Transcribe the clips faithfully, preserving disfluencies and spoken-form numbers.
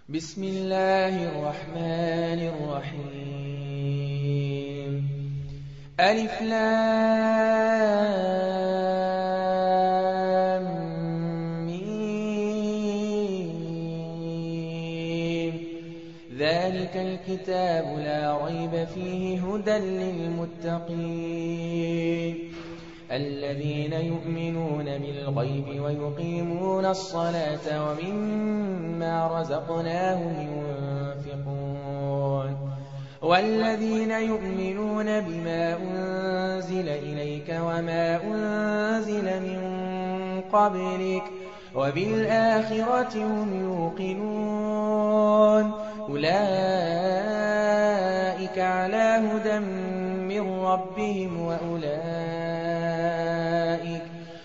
بسم الله الرحمن الرحيم ألف لام ميم ذلك الكتاب لا ريب فيه هدى للمتقين الذين يؤمنون بالغيب ويقيمون الصلاة ومما رزقناهم ينفقون والذين يؤمنون بما أنزل إليك وما أنزل من قبلك وبالآخرة هم يوقنون أولئك على هدى من ربهم وأولئك,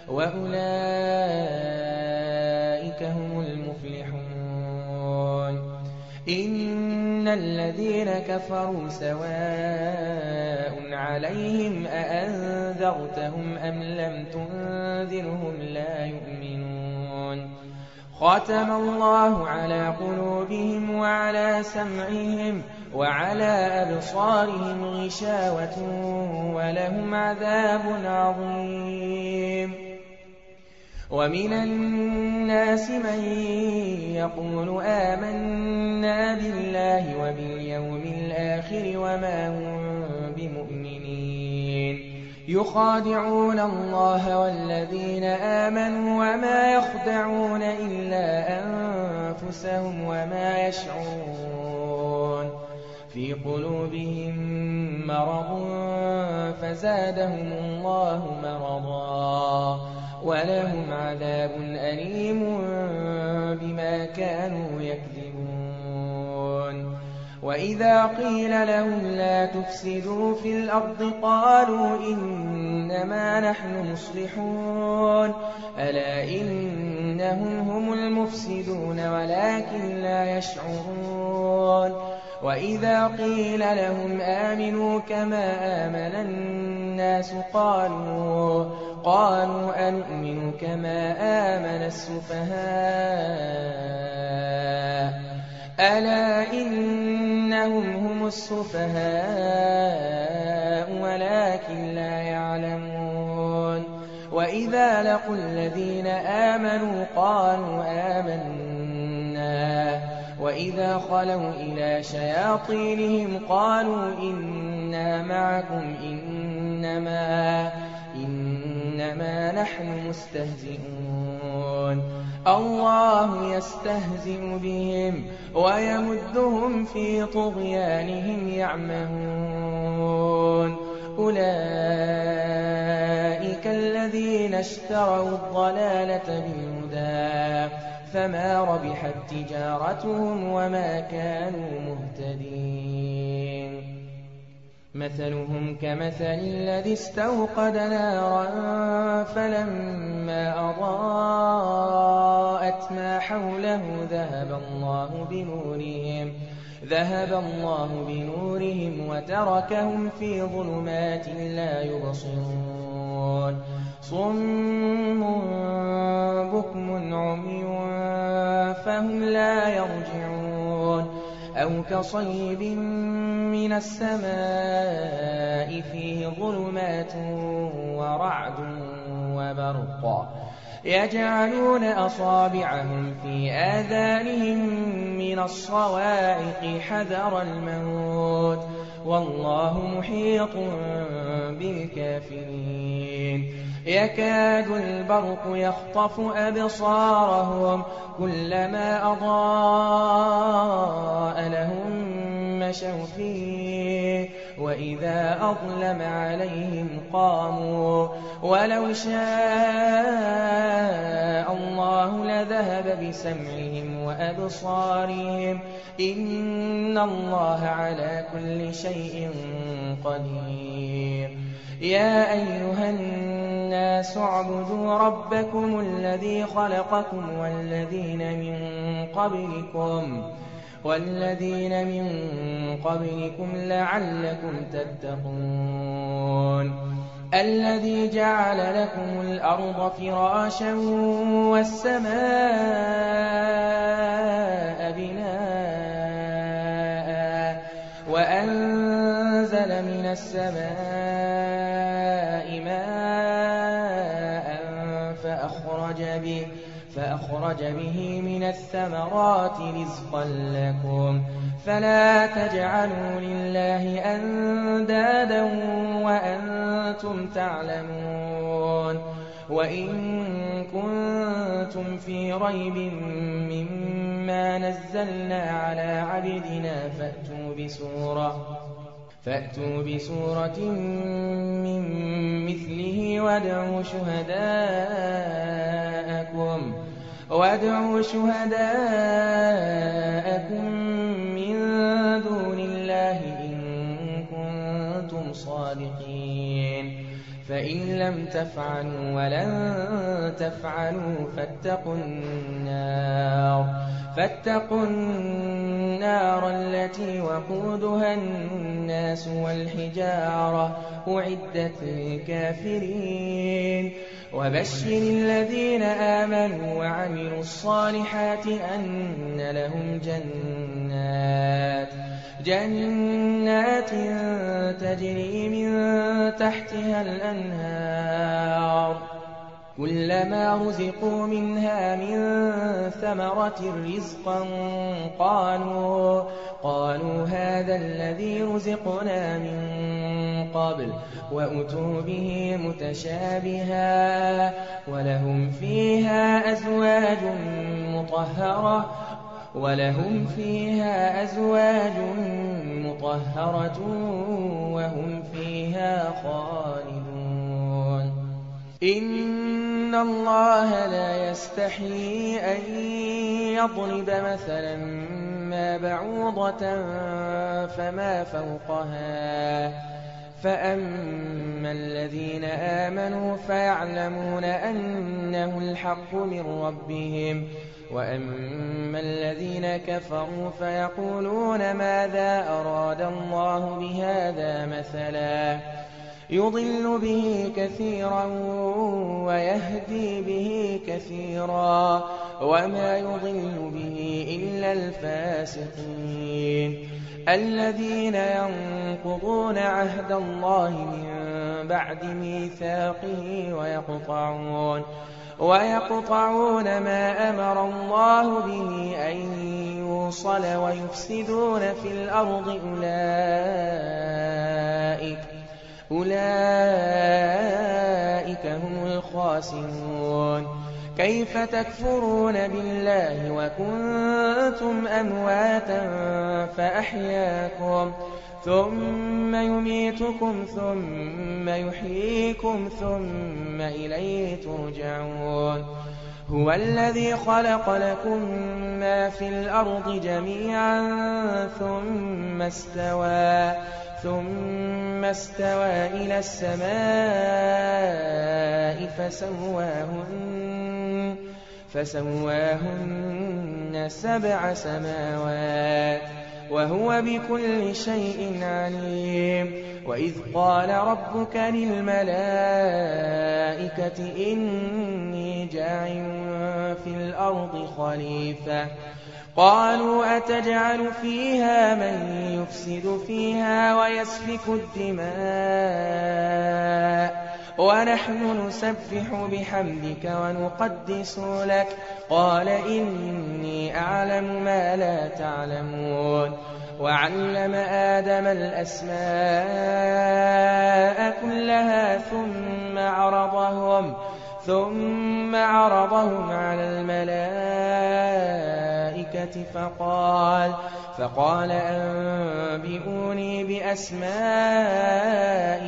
وأولئك هم المفلحون إن الذين كفروا سواء عليهم أأنذرتهم أم لم تنذرهم لا يؤمنون ختم الله على قلوبهم وعلى سمعهم وعلى أبصارهم غشاوة ولهم عذاب عظيم ومن الناس من يقول آمنا بالله وباليوم الآخر وما هم بمؤمنين يخادعون الله والذين آمنوا وما يخدعون إلا أنفسهم وما يشعرون في قلوبهم مرض فزادهم الله مرضا ولهم عذاب أليم بما كانوا يكذبون وإذا قيل لهم لا تفسدوا في الأرض قالوا إنما نحن مصلحون ألا إنهم هم المفسدون ولكن لا يشعرون وإذا قيل لهم آمنوا كما آمن الناس قالوا قالوا أنؤمن كما آمن السفهاء ألا إنهم هم السفهاء ولكن لا يعلمون وإذا لقوا الذين آمنوا قالوا آمنا وإذا خلوا إلى شياطينهم قالوا إنا معكم إنما, إنما نحن مستهزئون الله يستهزئ بهم ويمدهم في طغيانهم يعمهون أولئك الذين اشتروا الضلالة بالهدى فما ربحت تجارتهم وما كانوا مهتدين مثلهم كمثل الذي استوقد نارا فلما أضاءت ما حوله ذهب الله بنورهم ذهب الله بنورهم وتركهم في ظلمات لا يبصرون صم بكم عمي فهم لا يرجعون أو كصيب من السماء فيه ظلمات ورعد وبرق يجعلون أصابعهم في آذانهم من الصواعق حذر الموت والله محيط بالكافرين يكاد البرق يخطف أبصارهم كلما أضاء لهم مشوا فيه وإذا أظلم عليهم قاموا ولو شاء الله لذهب بسمعهم وأبصارهم إن الله على كل شيء قدير يا أيها الناس اعبدوا ربكم الذي خلقكم والذين من قبلكم والذين من قبلكم لعلكم تتقون الذي جعل لكم الأرض فراشا والسماء بناءً أَنزَلَ مِنَ السَّمَاءِ مَاءً فَأَخْرَجَ بِهِ فأخرج به من الثمرات رزقا لكم فلا تجعلوا لله أندادا وأنتم تعلمون وإن كنتم في ريب مما نزلنا على عبدنا فأتوا بسورة فأتوا بسورة من مثله وادعوا شهداءكم وادعوا شهداءكم من دون الله إن كنتم صادقين فإن لم تفعلوا ولن تفعلوا فاتقوا النار فاتقوا النار التي وقودها الناس والحجارة أعدت للكافرين وبشر الذين آمنوا وعملوا الصالحات أن لهم جنات جنات تجري من تحتها الأنهار كلما رزقوا منها من ثمرة رزقا قالوا قالوا هذا الذي رزقنا من قبل وأتوا به متشابها ولهم فيها أزواج مطهرة ولهم فيها أزواج مطهرة وهم فيها خالدون إن الله لا يستحيي أن يضرب مثلا ما بعوضة فما فوقها فأما الذين آمنوا فيعلمون أنه الحق من ربهم وأما الذين كفروا فيقولون ماذا أراد الله بهذا مثلا يضل به كثيرا ويهدي به كثيرا وما يضل به إلا الفاسقين الذين ينقضون عهد الله من بعد ميثاقه ويقطعون ويقطعون ما أمر الله به أن يوصل ويفسدون في الأرض أولئك أولئك هم الخاسرون كيف تكفرون بالله وكنتم أمواتا فأحياكم ثم يميتكم ثم يحييكم ثم إليه ترجعون هو الذي خلق لكم ما في الأرض جميعا ثم استوى ثم استوى إلى السماء فسواهن فسواهن سبع سماوات وهو بكل شيء عليم وإذ قال ربك للملائكة إني جاعل في الأرض خليفة قالوا أتجعل فيها من يفسد فيها ويسفك الدماء ونحن نسبح بحمدك ونقدس لك قال إني أعلم ما لا تعلمون وعلم آدم الأسماء كلها ثم عرضهم ثم عرضهم على الملائكة فقال فقال أنبئوني بأسماء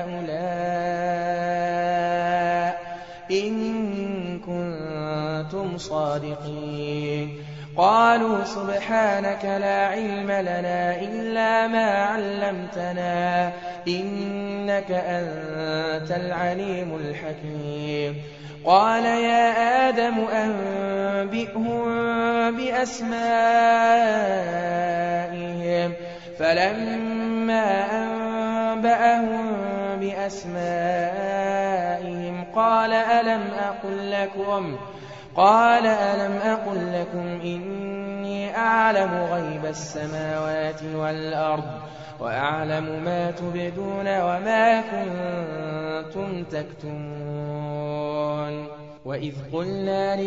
هؤلاء إن كنتم صادقين قالوا سبحانك لا علم لنا إلا ما علمتنا إنك أنت العليم الحكيم قال يا آدم أنبئهم بأسمائهم فلما أنبأهم بأسمائهم قال ألم أقل لكم قال ألم أقل لكم إني أعلم غيب السماوات والأرض وأعلم ما تبدون وما كنتم تكتمون وإذ قلنا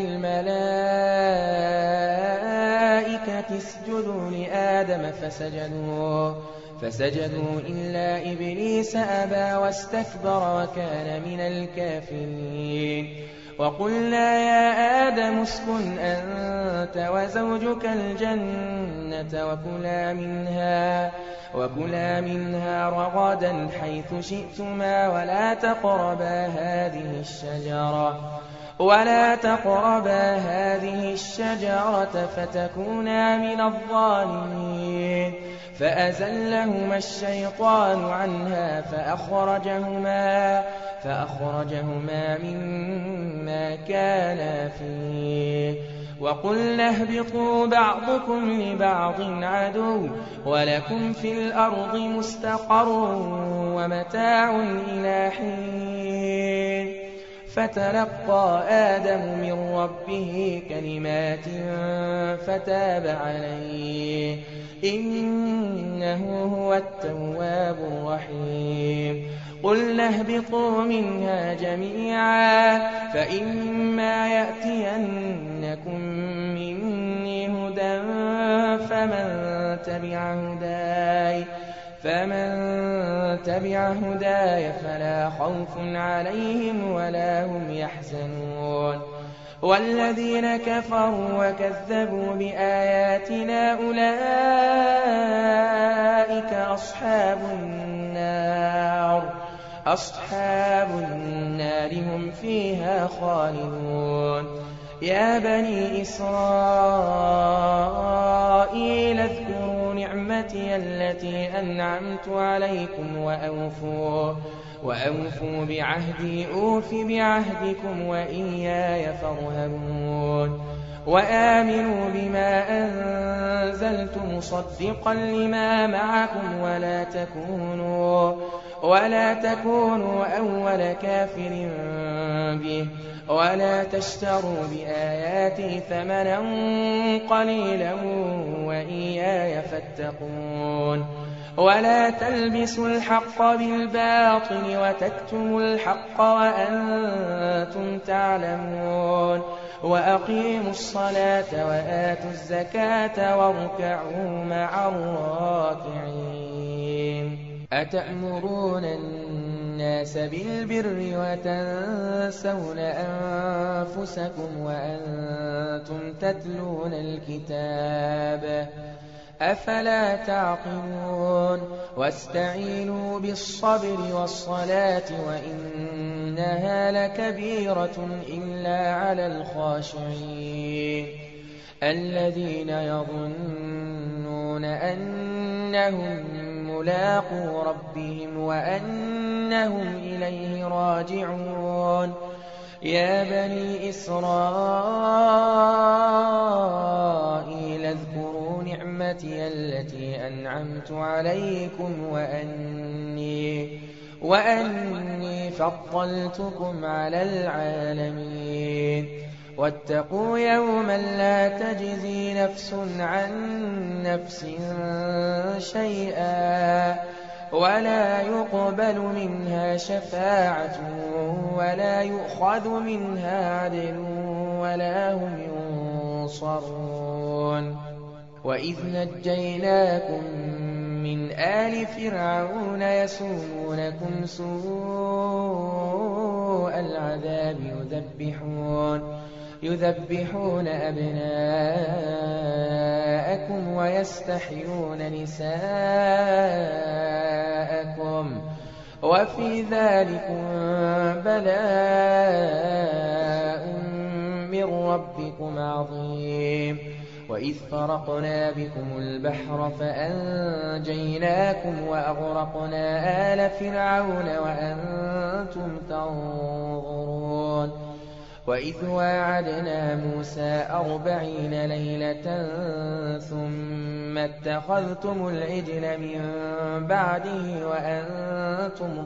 للملائكة اسجدوا لآدم فسجدوا فسجدوا إلا إبليس أبى واستكبر وكان من الكافرين وقلنا يا آدم اسكن أنت وزوجك الجنة وكلا منها وكلا منها رغدا حيث شئتما ولا تقربا هذه الشجرة ولا تقربا هذه الشجرة فتكونا من الظالمين فأزلهما الشيطان عنها فأخرجهما فأخرجهما مما كانا فيه وقلنا اهبطوا بعضكم لبعض عدو ولكم في الأرض مستقر ومتاع إلى حين فتلقى آدم من ربه كلمات فتاب عليه إنه هو التواب الرحيم قلنا اهبطوا منها جميعا فإما يأتينكم مني هدى فمن تبع هداي فمن تبع هداي فلا خوف عليهم ولا هم يحزنون والذين كفروا وكذبوا بآياتنا أولئك أصحاب النار أصحاب النار هم فيها خالدون يا بني إسرائيل اذكروا نعمتي التي أنعمت عليكم وأوفوا وأوفوا بعهدي أوف بعهدكم وإياي فارهبون وآمنوا بما أنزلت مصدقا لما معكم ولا تكونوا ولا تكونوا أول كافر به ولا تشتروا بآياتي ثمنا قليلا وإياي فاتقون ولا تلبسوا الحق بالباطل وتكتموا الحق وأنتم تعلمون وأقيموا الصلاة وآتوا الزكاة واركعوا مع الراكعين أتأمرون الناس بالبر وتنسون أنفسكم وأنتم تتلون الكتاب أفلا تعقلون واستعينوا بالصبر والصلاة وإنها لكبيرة إلا على الخاشعين الذين يظنون أنهم ملاقو ربهم وأنهم إليه راجعون يا بني إسرائيل اذكروا نعمتي التي أنعمت عليكم وأني وأني فضلتكم على العالمين واتقوا يوما لا تجزي نفس عن نفس شيئا ولا يقبل منها شفاعة ولا يؤخذ منها عدل ولا هم ينصرون وإذ نجيناكم من آل فرعون يسومونكم سوء العذاب يذبحون يذبحون أبناءكم ويستحيون نساءكم وفي ذلكم بلاء من ربكم عظيم وإذ فرقنا بكم البحر فأنجيناكم وأغرقنا آل فرعون وأنتم تنظرون وإذ واعدنا موسى أربعين ليلة ثم اتخذتم العجل من بعده وأنتم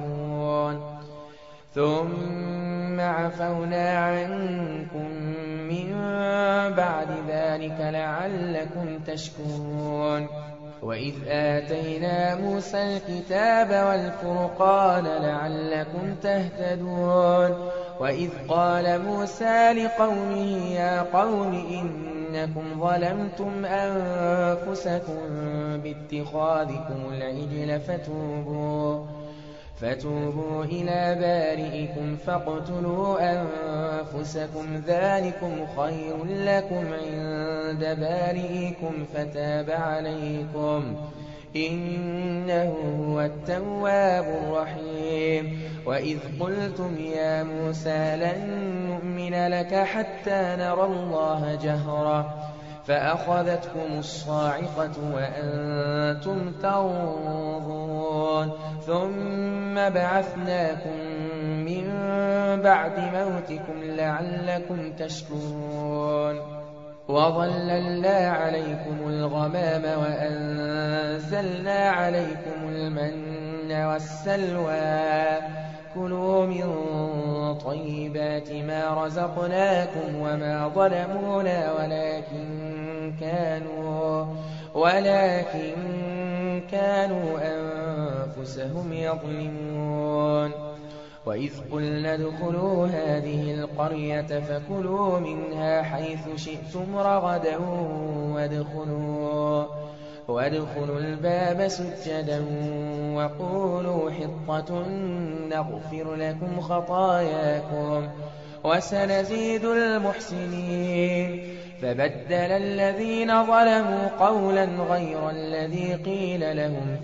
ظالمون ثم عفونا عنكم مِّن بَعْدِ ذَلِكَ لَعَلَّكُمْ تَشْكُرُونَ وَإِذْ آتَيْنَا مُوسَى الْكِتَابَ وَالْفُرْقَانَ لَعَلَّكُمْ تَهْتَدُونَ وَإِذْ قَالَ مُوسَى لِقَوْمِهِ يَا قَوْمِ إِنَّكُمْ ظَلَمْتُمْ أَنفُسَكُم بِاتِّخَاذِكُمُ الْعِجْلَ فتوبوا فتوبوا إلى بارئكم فاقتلوا أنفسكم ذلكم خير لكم عند بارئكم فتاب عليكم إنه هو التواب الرحيم وإذ قلتم يا موسى لن نؤمن لك حتى نرى الله جهرة فأخذتكم الصاعقة وأنتم تنظرون ثم بعثناكم من بعد موتكم لعلكم تشكرون وظللنا عليكم الغمام وأنزلنا عليكم المن والسلوى كلوا من طيبات ما رزقناكم وما ظلمونا ولكن كانوا ولكن كانوا أنفسهم يظلمون وإذ قلنا ادخلوا هذه القرية فكلوا منها حيث شئتم رغدا وادخلوا وادخلوا الباب سجدا وقولوا حطة نغفر لكم خطاياكم وسنزيد المحسنين فبدل الذين ظلموا قولا غير الذي قيل لهم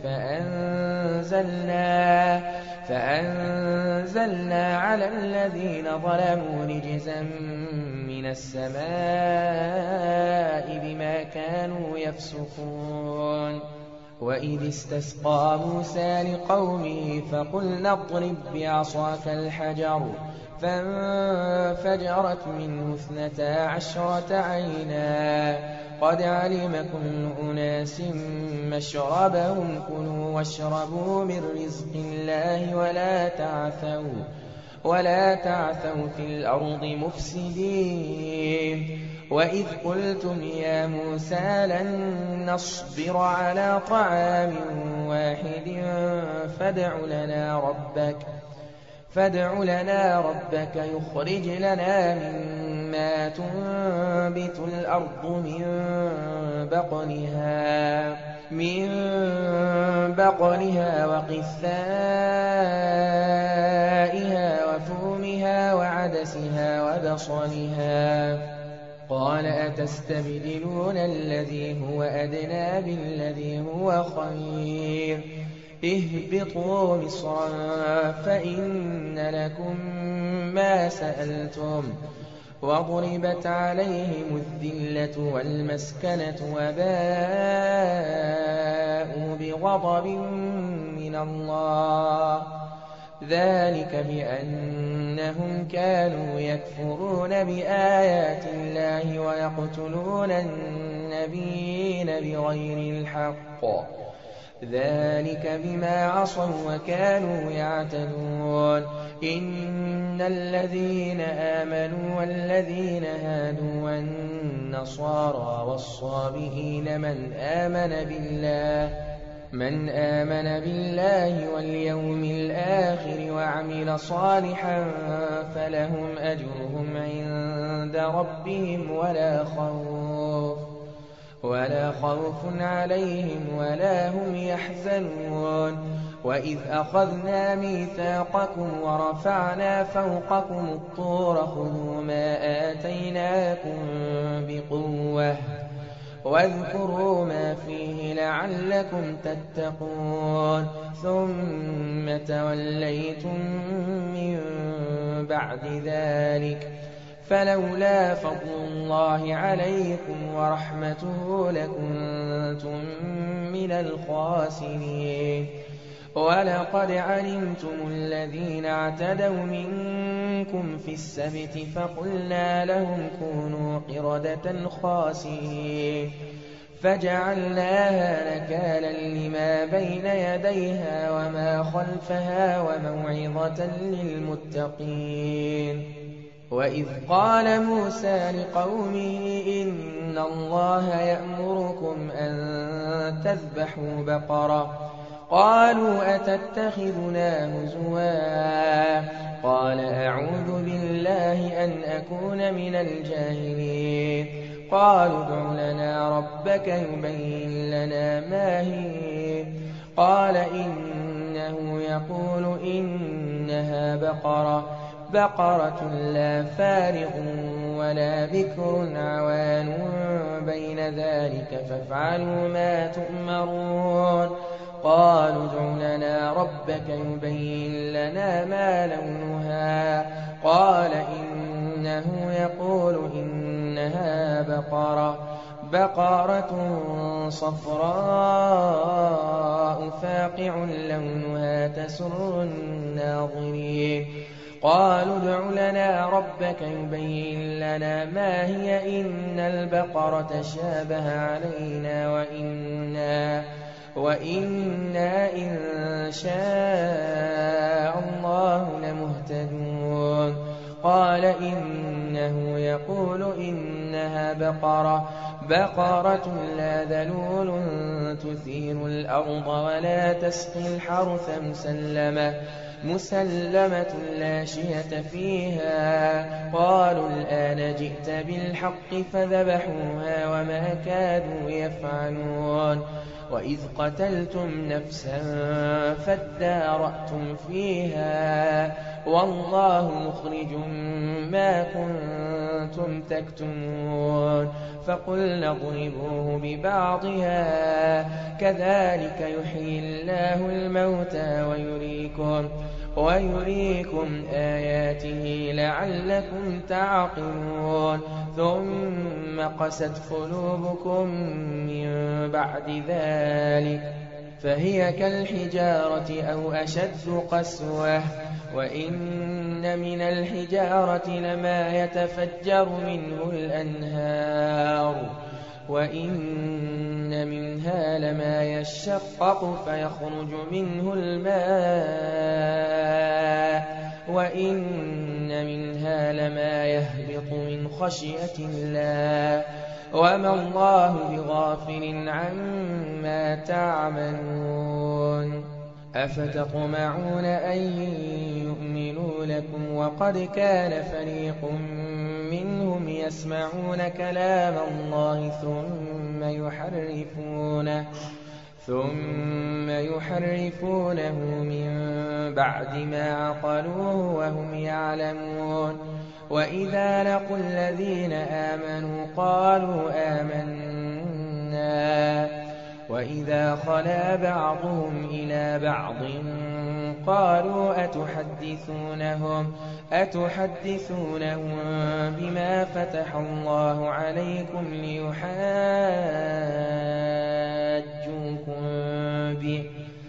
فأنزلنا فأنزلنا على الذين ظلموا رجزا من السماء بما كانوا يفسقون وإذ استسقى موسى لقومه فقلنا اضرب بعصاك الحجر فانفجرت منه اثنتا عشرة عينا قد علم كل أناس مشربهم كلوا واشربوا من رزق الله ولا تعثوا ولا تعثوا في الأرض مفسدين وإذ قلتم يا موسى لن نصبر على طعام واحد فادع لنا ربك فادع لنا ربك يخرج لنا مما تنبت الأرض من بقلها من بقلها وقثائها وفومها وعدسها وبصلها قال أتستبدلون الذي هو أدنى بالذي هو خير اهبطوا مصرا فإن لكم ما سألتم وضربت عليهم الذلة والمسكنة وباءوا بغضب من الله ذلك بأنهم كانوا يكفرون بآيات الله ويقتلون النبيين بغير الحق ذلك بما عصوا وكانوا يعتدون إن الذين آمنوا والذين هادوا والنصارى والصابئين من آمن بالله من آمن بالله واليوم الآخر وعمل صالحا فلهم أجرهم عند ربهم ولا خوف ولا خوف عليهم ولا هم يحزنون وإذ أخذنا ميثاقكم ورفعنا فوقكم الطور خذوا ما آتيناكم بقوة واذكروا ما فيه لعلكم تتقون ثم توليتم من بعد ذلك فلولا فضل الله عليكم ورحمته لكنتم من الخاسرين ولقد علمتم الذين اعتدوا منكم في السبت فقلنا لهم كونوا قردة خاسئين فجعلناها نكالا لما بين يديها وما خلفها وموعظة للمتقين وإذ قال موسى لقومه إن الله يأمركم أن تذبحوا بقرة قالوا أتتخذنا هزوا قال أعوذ بالله أن أكون من الجاهلين قالوا ادع لنا ربك يبين لنا ما هي قال إنه يقول إنها بقرة بقرة لا فارغ ولا بكر عوان بين ذلك فافعلوا ما تؤمرون قالوا ادع لنا ربك يبين لنا ما لونها قال إنه يقول إنها بقرة بقرة صفراء فاقع لونها تسر الناظرين قالوا ادع لنا ربك يبين لنا ما هي إن البقرة شابه علينا وإنا وإنا إن شاء الله لمهتدون قال إنه يقول إنها بقرة بقرة لا ذلول تثير الأرض ولا تسقي الحرث مسلمة مسلمة لا شية فيها قالوا الآن جئت بالحق فذبحوها وما كادوا يفعلون وإذ قتلتم نفسا فادارأتم فيها والله مخرج ما كنتم تكتمون فقلنا اضربوه ببعضها كذلك يحيي الله الموتى ويريكم ويريكم آياته لعلكم تعقلون ثم قست قلوبكم من بعد ذلك فهي كالحجارة أو أشد قسوة وإن من الحجارة لما يتفجر منه الأنهار وإن منها لما يشقق فيخرج منه الماء وإن منها لما يهبط من خشية الله وما الله بغافل عما تعملون أفتطمعون أن يؤمنوا لكم وقد كان فريق منهم يسمعون كلام الله ثم يحرفونه ثم يحرفونه من بعد ما عقلوه وهم يعلمون وإذا لقوا الذين آمنوا قالوا آمنا وإذا خلا بعضهم إلى بعض قالوا أتحدثونهم أتحدثونهم بما فتح الله عليكم ليحاجوكم به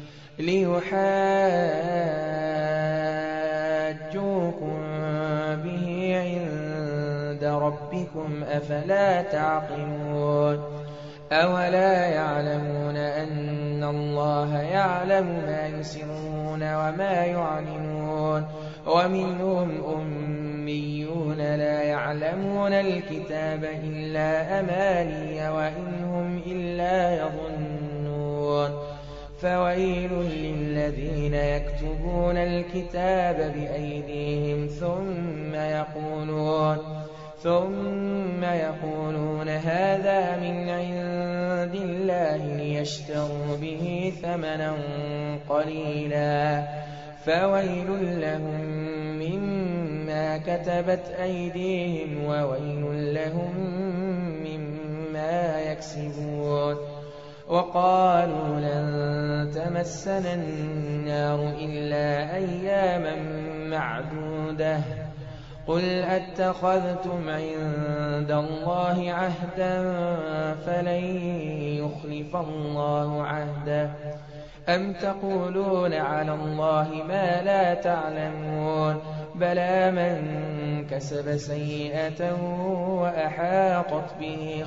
ليحاجوكم به عند ربكم أفلا تعقلون أولا يعلمون أن الله يعلم ما يسرون وما يعلنون ومنهم أميون لا يعلمون الكتاب إلا أماني وإن هم إلا يظنون فويل للذين يكتبون الكتاب بأيديهم ثم يقولون ثم يقولون هذا من عند الله ليشتروا به ثمنا قليلا فويل لهم مما كتبت أيديهم وويل لهم مما يكسبون وقالوا لن تمسنا النار إلا أياما معدودة قل أتخذتم عند الله عهدا فلن يخلف الله عهده أم تقولون على الله ما لا تعلمون بلى من كسب سيئة وأحاطت به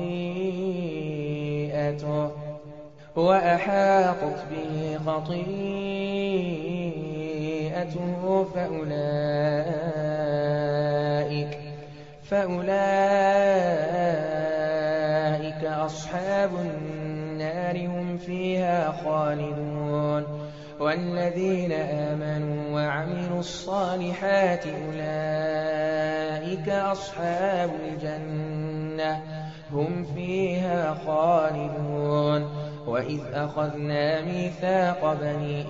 خطيئته وأحاطت به خطيئته فأولئك فأولئك أصحاب النار هم فيها خالدون والذين آمنوا وعملوا الصالحات أولئك أصحاب الجنة هم فيها خالدون وإذ أخذنا ميثاق بني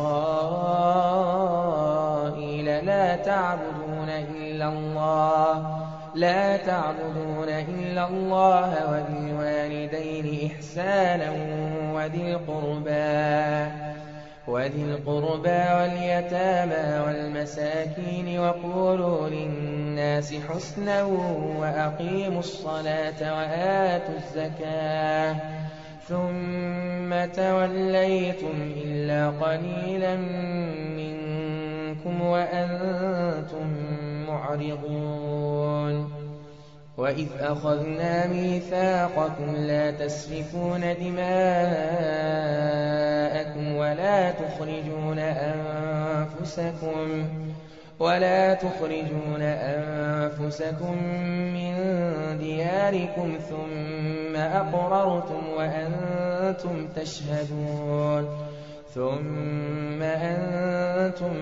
إسرائيل لا تعبدون إلا الله لا تعبدون إلا الله وبالوالدين إحسانا وذي القربى وذي القربى واليتامى والمساكين وقولوا للناس حسنا وأقيموا الصلاة وآتوا الزكاة ثم توليتم إلا قليلا منكم وأنتم معرضون وإذ أخذنا ميثاقكم لا تسفكون دماءكم ولا تخرجون أنفسكم ولا تخرجون أنفسكم من دياركم ثم أقررتم وأنتم تشهدون ثم أنتم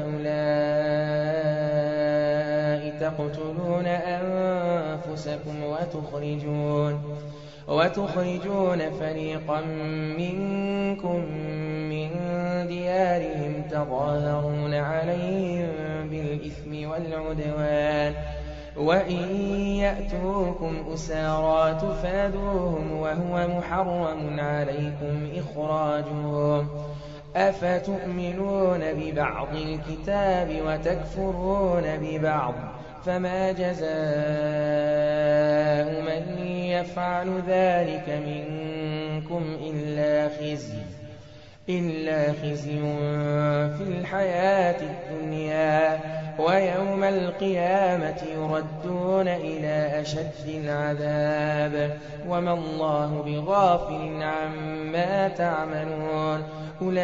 هؤلاء تقتلون أنفسكم وتخرجون وتخرجون فريقا منكم من ديارهم تظاهرون عليهم بالإثم والعدوان وإن يأتوكم أسارى تفادوهم وهو محرم عليكم إخراجهم أفتؤمنون ببعض الكتاب وتكفرون ببعض فما جزاء من يفعل ذلك منكم إلا خزي إلا خزي في الحياة الدنيا ويوم القيامة يردون إلى أشد العذاب وما الله بغافل عما تعملون أولئك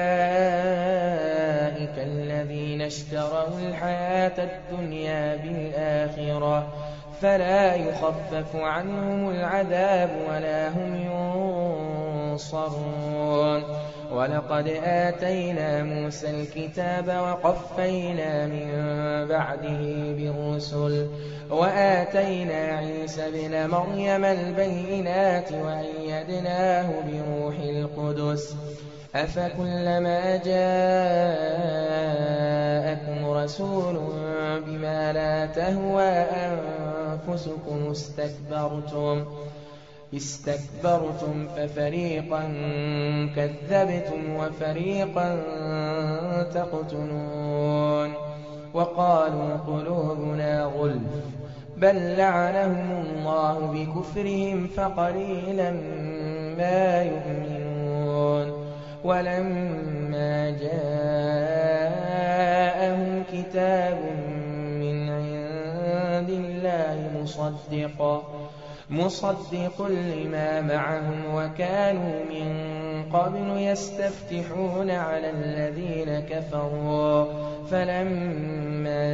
الذين اشتروا الحياة الدنيا بالآخرة فلا يخفف عنهم العذاب ولا هم ينصرون ولقد آتينا موسى الكتاب وقفينا من بعده بالرسل وآتينا عيسى ابن مريم البينات وأيدناه بروح القدس أفكلما جاءكم رسول بما لا تهوى أنفسكم استكبرتم استكبرتم ففريقا كذبتم وفريقا تقتلون وقالوا قلوبنا غلف بل لعنهم الله بكفرهم فقليلا ما يؤمنون ولما جاءهم كتاب من عند الله مصدقا مصدق لما معهم وكانوا من قبل يستفتحون على الذين كفروا فلما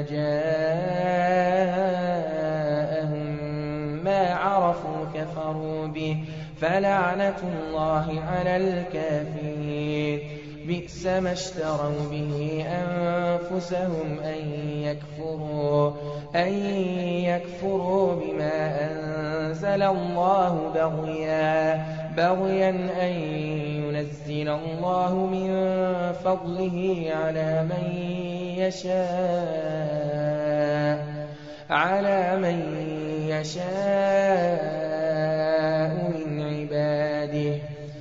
جاءهم ما عرفوا كفروا به فلعنة الله على الكافرين بئس ما اشتروا به أنفسهم أن يكفروا أن يكفروا بما أنزل الله بغيا بغيا أن ينزل الله من فضله على من يشاء على من يشاء من عباده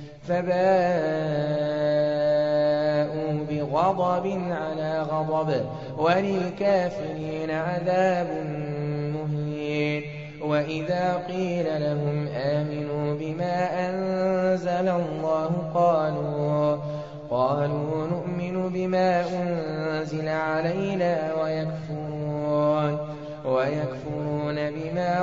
فباءوا بغضب على غضب وللكافرين عذاب مهين وإذا قيل لهم آمنوا بما أنزل الله قالوا قالوا نؤمن بما أنزل علينا ويكفرون ويكفرون بما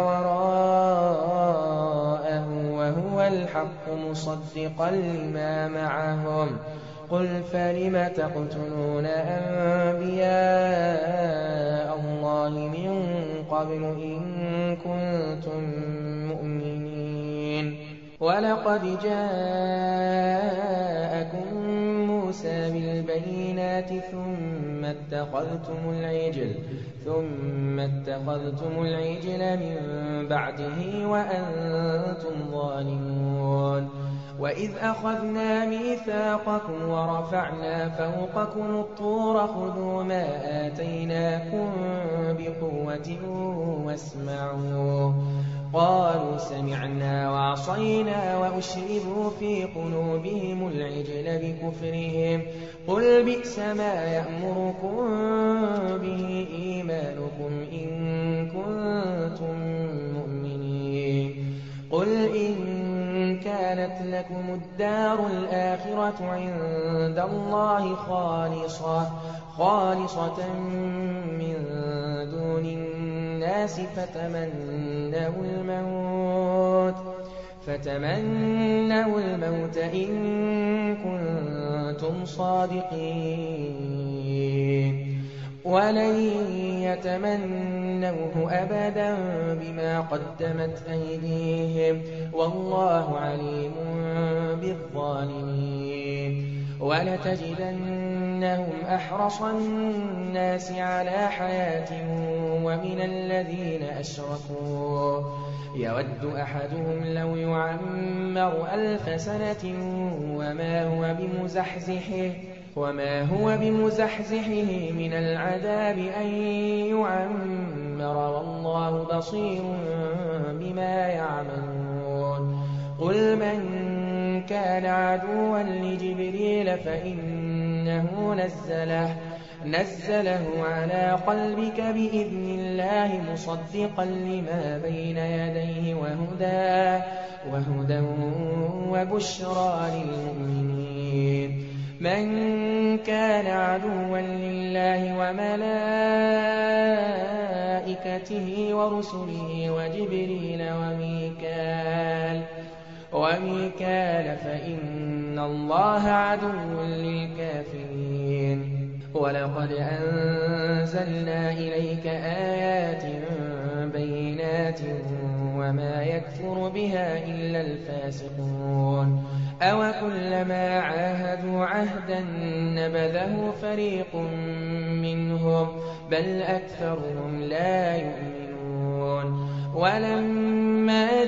وراءه وهو الحق مصدقا لما معهم قل فلم تقتلون أنبياء الله من قبل إن كنتم مؤمنين. ولقد جاءكم موسى بالبينات ثم اتخذتم العجل ثم اتخذتم العجل من بعده وأنتم ظالمون. وإذ أخذنا ميثاقكم ورفعنا فوقكم الطور خذوا ما آتيناكم بقوة واسمعوا. قالوا سمعنا وعصينا وأشربوا في قلوبهم العجل بكفرهم. قل بئس ما يأمركم به إيمانكم إن كنتم مؤمنين. قل إن كانت لكم الدار الآخرة عند الله خالصة خالصة من دون الناس فتمنوا الموت فتمنوا الموت إن كنتم صادقين. ولن يتمنوه أبدا بما قدمت أيديهم والله عليم بالظالمين. ولتجدنهم أحرص الناس على حياة ومن الذين أشركوا يود أحدهم لو يعمر ألف سنة وما هو بمزحزحه وما هو بمزحزحه من العذاب أن يعمر والله بصير بما يعملون. قل من كان عدوا لجبريل فإنه نزله نزله على قلبك بإذن الله مصدقا لما بين يديه وهدى وهدى وبشرى للمؤمنين. من كان عدوا لله وملائكته ورسله وجبريل وميكال وميكال فإن الله عدو للكافرين. ولقد أنزلنا إليك آيات بينات وما يكفر بها إلا الفاسقون. أوكلما عاهدوا عهدا نبذه فريق منهم بل أكثرهم لا يؤمنون. ولما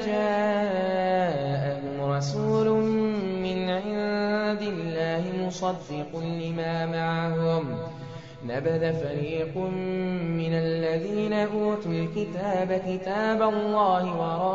جاءهم رسول من عند الله مصدق لما معهم نبذ فريق من الذين أوتوا الكتاب كتاب الله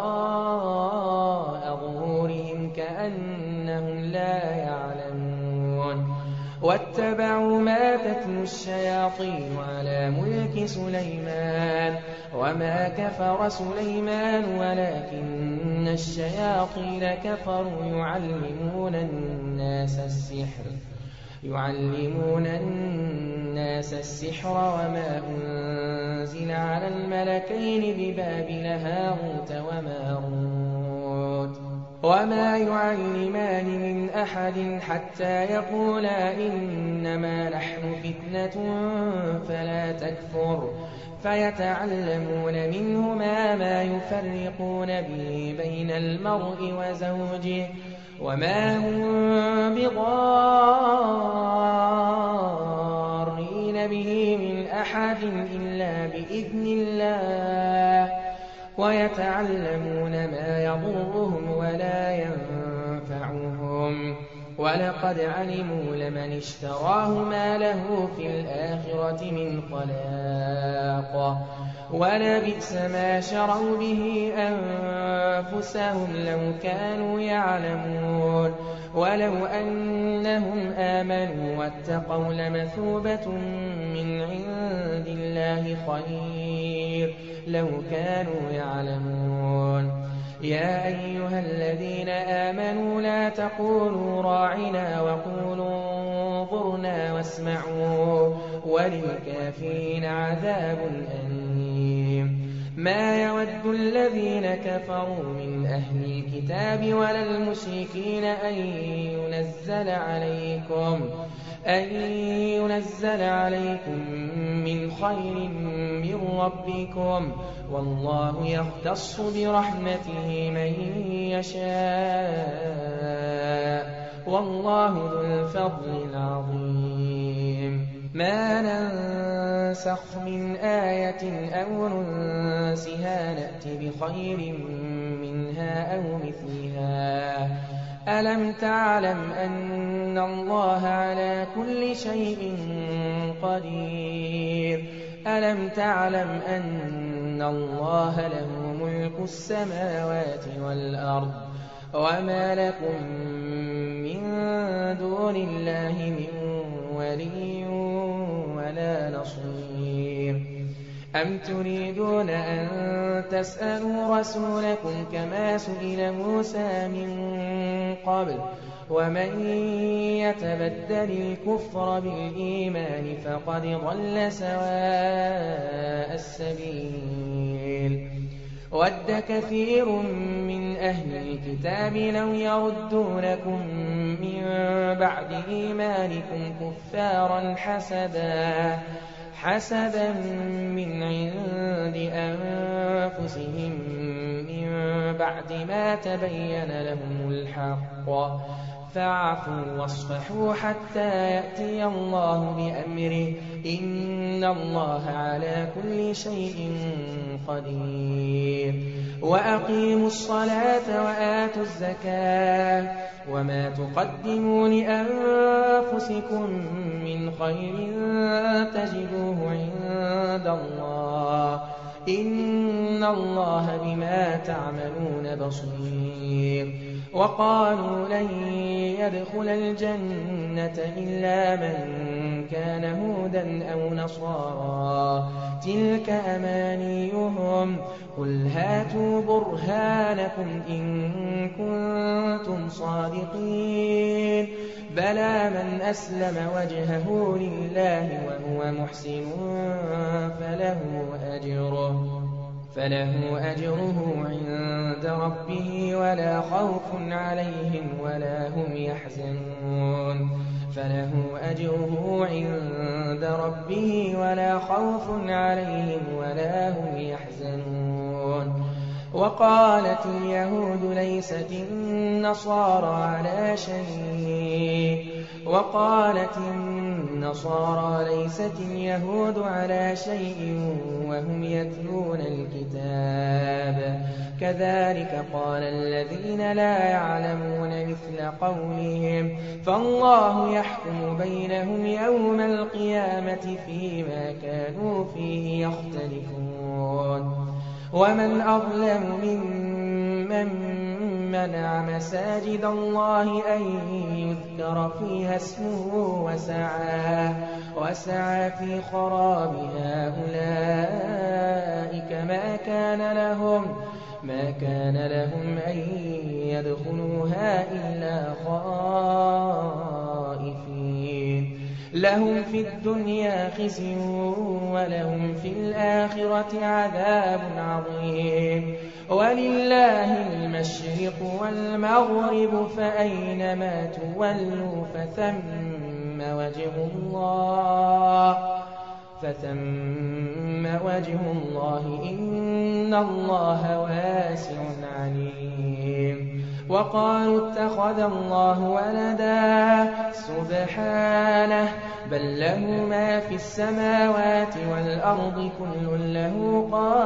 وراء ظهورهم كأنهم لا يعلمون. واتبعوا ما تتلو الشياطين على ملك سليمان وما كفر سليمان ولكن الشياطين كفروا يعلمون الناس السحر يعلمون الناس السحر وما أنزل على الملكين ببابل هاروت وماروت وما يعلمان من أحد حتى يقولا إنما نحن فتنة فلا تكفر فيتعلمون منهما ما يفرقون به بين المرء وزوجه وما هم بضارين به من أحد إلا بإذن الله ويتعلمون ما يضرهم ولا ينفعهم ولقد علموا لمن اشتراه ما له في الآخرة من خلاق ولبئس ما شروا به أنفسهم لو كانوا يعلمون. ولو أنهم آمنوا واتقوا لمثوبة من عند الله خير لو كانوا يعلمون. يا أيها الذين آمنوا لا تقولوا راعنا وقولوا انظرنا واسمعوا وللكافرين عذاب أليم. ما يود الذين كفروا من أهل الكتاب ولا المشركين أن ينزل عليكم أن ينزل عليكم من خير من ربكم والله يختص برحمته من يشاء والله ذو الفضل العظيم. ما ننسخ من آية أو ننسها نأت بخير منها أو مثلها. ألم تعلم أن الله على كل شيء قدير ألم تعلم أن الله له ملك السماوات والأرض وما لكم من دون الله من ولي ولا نصير. أم تريدون أن تسألوا رسولكم كما سئل موسى من قبل ومن يتبدل الكفر بالإيمان فقد ضل سواء السبيل. ود كثير من أهل الكتاب لو يردونكم من بعد إيمانكم كفارا حسدا حسدا من عند أنفسهم من بعد ما تبين لهم الحق فاعفوا واصفحوا حتى يأتي الله بأمره إن الله على كل شيء قدير. وأقيموا الصلاة وآتوا الزكاة وما تقدموا لأنفسكم من خير تجدوه عند الله إن الله بما تعملون بصير. وقالوا لن يدخل الجنة إلا من كان هودا أو نصارى تلك أمانيهم قل هاتوا برهانكم إن كنتم صادقين بلى من أسلم وجهه لله وهو محسن فله أجره فله أجره عند ربه ولا خوف عليهم ولا هم يحزنون فله أجره عند ربه ولا خوف عليهم ولا هم يحزنون. وقالت اليهود ليست النصارى على شيء وقالت النصارى ليست اليهود على شيء وهم يتلون الكتاب كذلك قال الذين لا يعلمون مثل قولهم فالله يحكم بينهم يوم القيامة فيما كانوا فيه يختلفون. ومن أظلم ممن منع مساجد الله أن يذكر فيها اسمه وسعى, وسعى في خرابها أولئك ما كان لهم ما كان لهم أن يدخلوها إلا خائفين لهم في الدنيا خزي ولهم في الآخرة عذاب عظيم. ولله المشرق والمغرب فأينما تولوا فثم وجه الله فثم وجه الله إن الله واسع عليم. وقالوا اتخذ الله ولدا سبحانه بل له ما في السماوات والأرض كل له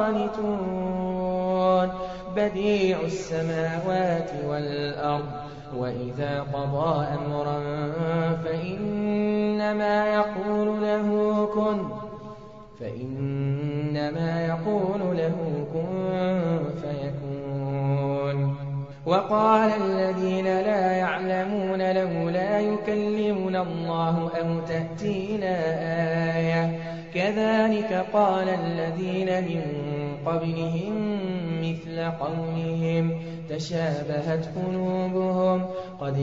قانتون بديع السماوات والأرض وإذا قضى أمرا فإنما يقول له كن فإنما يقول له كن فيكون. وقال الذين لا يعلمون لولا يكلمنا الله أو تأتينا آية كذلك قال الذين من قبلهم مثل قولهم تشابهت قلوبهم قد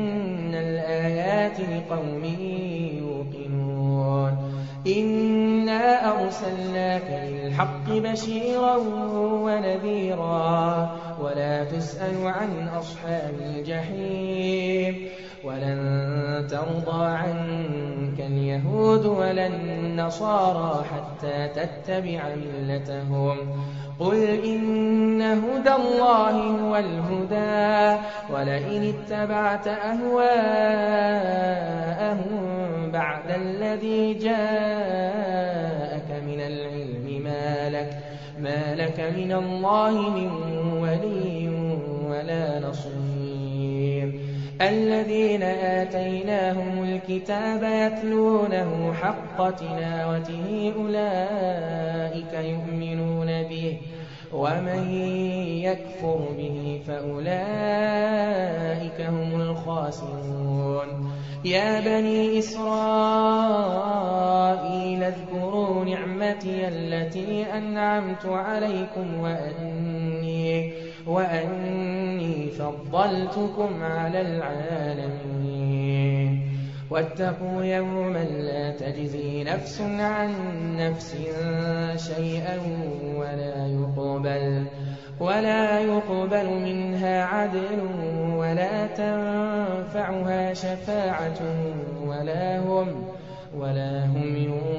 بينا الآيات لقوم يوقنون. إن إِنَّا أَرْسَلْنَاكَ بِالْحَقِّ بَشِيرًا وَنَذِيرًا وَلَا تُسْأَلُ عَنْ أَصْحَابِ الْجَحِيمِ وَلَن تَرْضَىٰ عَنكَ الْيَهُودُ وَلَا النَّصَارَىٰ حَتَّىٰ تَتَّبِعَ مِلَّتَهُمْ قُلْ إِنَّ هُدَى اللَّهِ هُوَ الْهُدَىٰ وَلَئِنِ اتَّبَعْتَ أَهْوَاءَهُم بَعْدَ الَّذِي جَاءَكَ مِنَ الْعِلْمِ مَا لَكَ مِنَ اللَّهِ مِن وَلِيٍّ وَلَا نَصِيرٍ الَّذِينَ آتَيْنَاهُمُ الْكِتَابَ يَتْلُونَهُ حَقَّ تِلَاوَتِهِ أُولَٰئِكَ يُؤْمِنُونَ بِهِ وَمَن يَكْفُرْ بِهِ فَأُولَٰئِكَ هُمُ الْخَاسِرُونَ يَا بَنِي إِسْرَائِيلَ اذْكُرُوا نِعْمَتِيَ الَّتِي أَنْعَمْتُ عَلَيْكُمْ وَأَنِّي, وأني فَضَّلْتُكُمْ عَلَى الْعَالَمِينَ وَاتَّقُوا يَوْمًا لَّا تَجْزِي نَفْسٌ عَن نَّفْسٍ شَيْئًا وَلَا يُقْبَلُ ولا يقبل منها عدل ولا تنفعها شفاعة ولا هم, ولا هم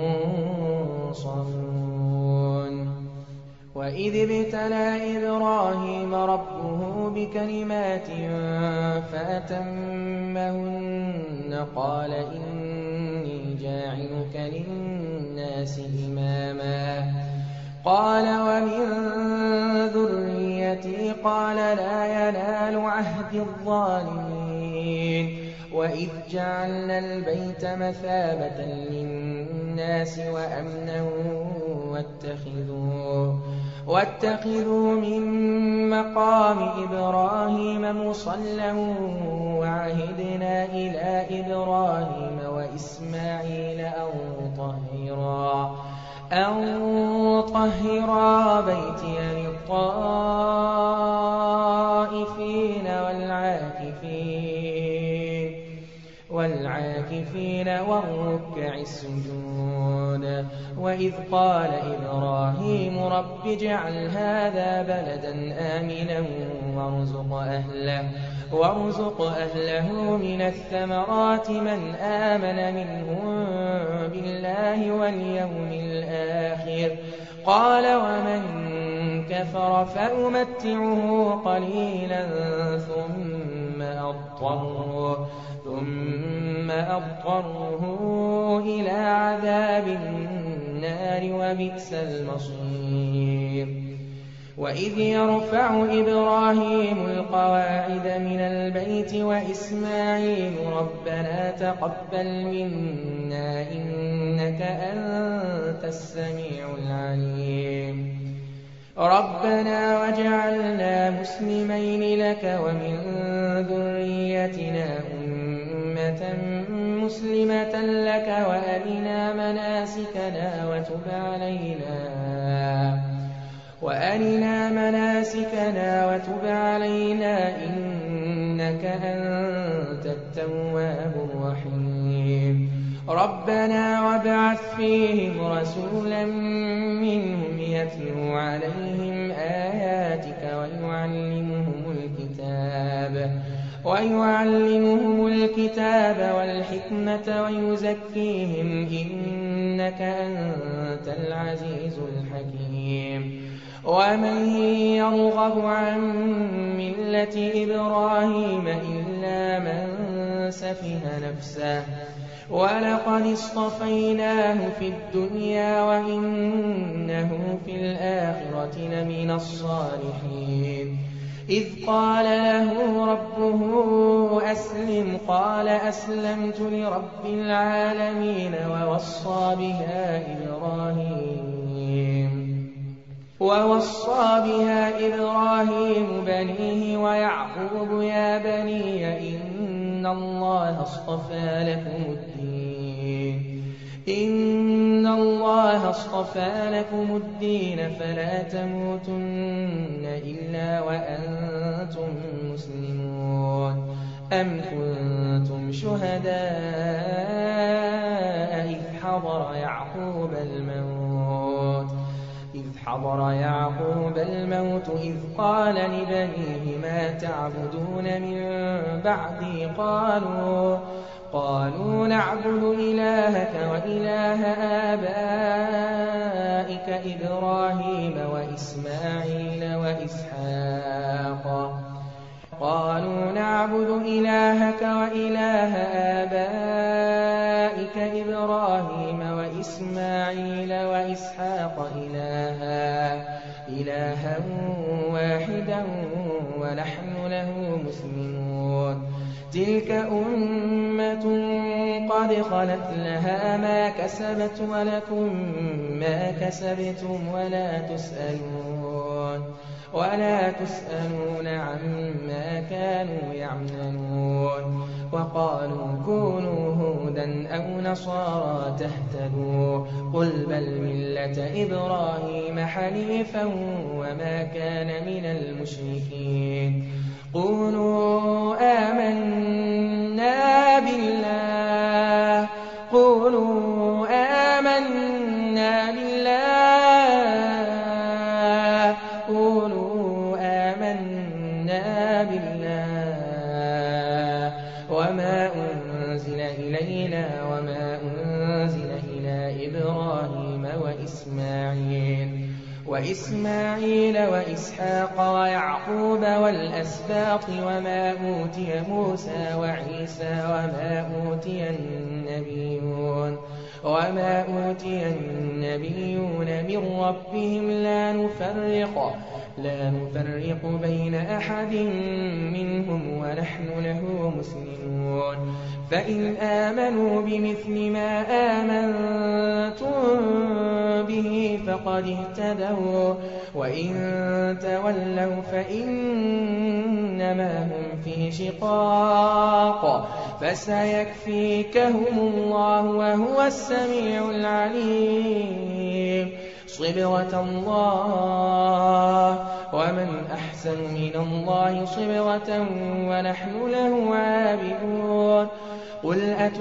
ينصرون وإذ ابتلى إبراهيم ربه بكلمات فأتمهن قال إني جاعلك للناس إماما قال ومن ذريتي قال لا ينال عهد الظالمين وإذ جعلنا البيت مثابة للناس وأمنا واتخذوا, واتخذوا من مقام إبراهيم مصلى وعهدنا إلى إبراهيم وإسماعيل أن طهرا أن طهرا بيتي للطائفين والعاكفين, والعاكفين والركع السجود وإذ قال إبراهيم رب اجعل هذا بلدا آمنا وارزق أهله, وارزق أهله من الثمرات من آمن منهم بالله واليوم الآخر قال ومن كفر فأمتعه قليلا ثم أضطره, ثم أضطره إلى عذاب النار وبئس المصير وإذ يرفع إبراهيم القواعد من البيت وإسماعيل ربنا تقبل منا إنك أنت السميع العليم ربنا واجعلنا مسلمين لك ومن ذريتنا أمة مسلمة لك وأرنا مناسكنا وتب علينا وأرنا مناسكنا وتب علينا إنك أنت التواب الرحيم ربنا وابعث فيهم رسولا منهم يتلو عليهم آياتك ويعلمهم الكتاب ويعلمهم الكتاب والحكمة ويزكيهم إنك أنت العزيز الحكيم ومن يرغب عن ملة إبراهيم إلا من سفه نفسه ولقد اصطفيناه في الدنيا وإنه في الآخرة لمن الصالحين إذ قال له ربه أسلم قال أسلمت لرب العالمين ووصى بها إبراهيم ووصى بها إبراهيم بنيه ويعقوب يا بني إن الله اصطفى لكم الدين إن الله اصطفى لكم الدين فلا تموتن إلا وأنتم مسلمون أم كنتم شهداء إذ حضر يعقوب الموت إذ حضر يعقوب الموت إذ قال لبنيه ما تعبدون من بعدي قالوا قالوا نعبد إلهك وإله آبائك إبراهيم وإسماعيل وإسحاق قالوا نعبد إلهك وإله آبائك إبراهيم وإسماعيل وإسحاق إلها إلها واحدا ونحن له مسلمون تلك أمة قد خلت لها ما كسبت ولكم ما كسبتم ولا تسألون ولا تسألون عما كانوا يعملون وقالوا كونوا هودا أو نصارى تهتدوا قل بل ملة إبراهيم حنيفا وما كان من المشركين قولوا آمنا بالله قولوا آمنا بالله قولوا آمنا بالله وما أنزل إلينا وما أنزل إلى إبراهيم وإسماعيل وإسماعيل وإسحاق ويعقوب والأسباط وما أوتي موسى وعيسى وما أوتي النبيون وما أوتي النبيون من ربهم لا نفرق لا نفرق بين أحد منهم ونحن له مسلمون فإن آمنوا بمثل ما آمنتم به فقد اهتدوا وإن تولوا فإنما هم في شقاق فسيكفيكهم الله وهو السميع العليم صبغة الله ومن أحسن من الله صبغة ونحن له عابدون قل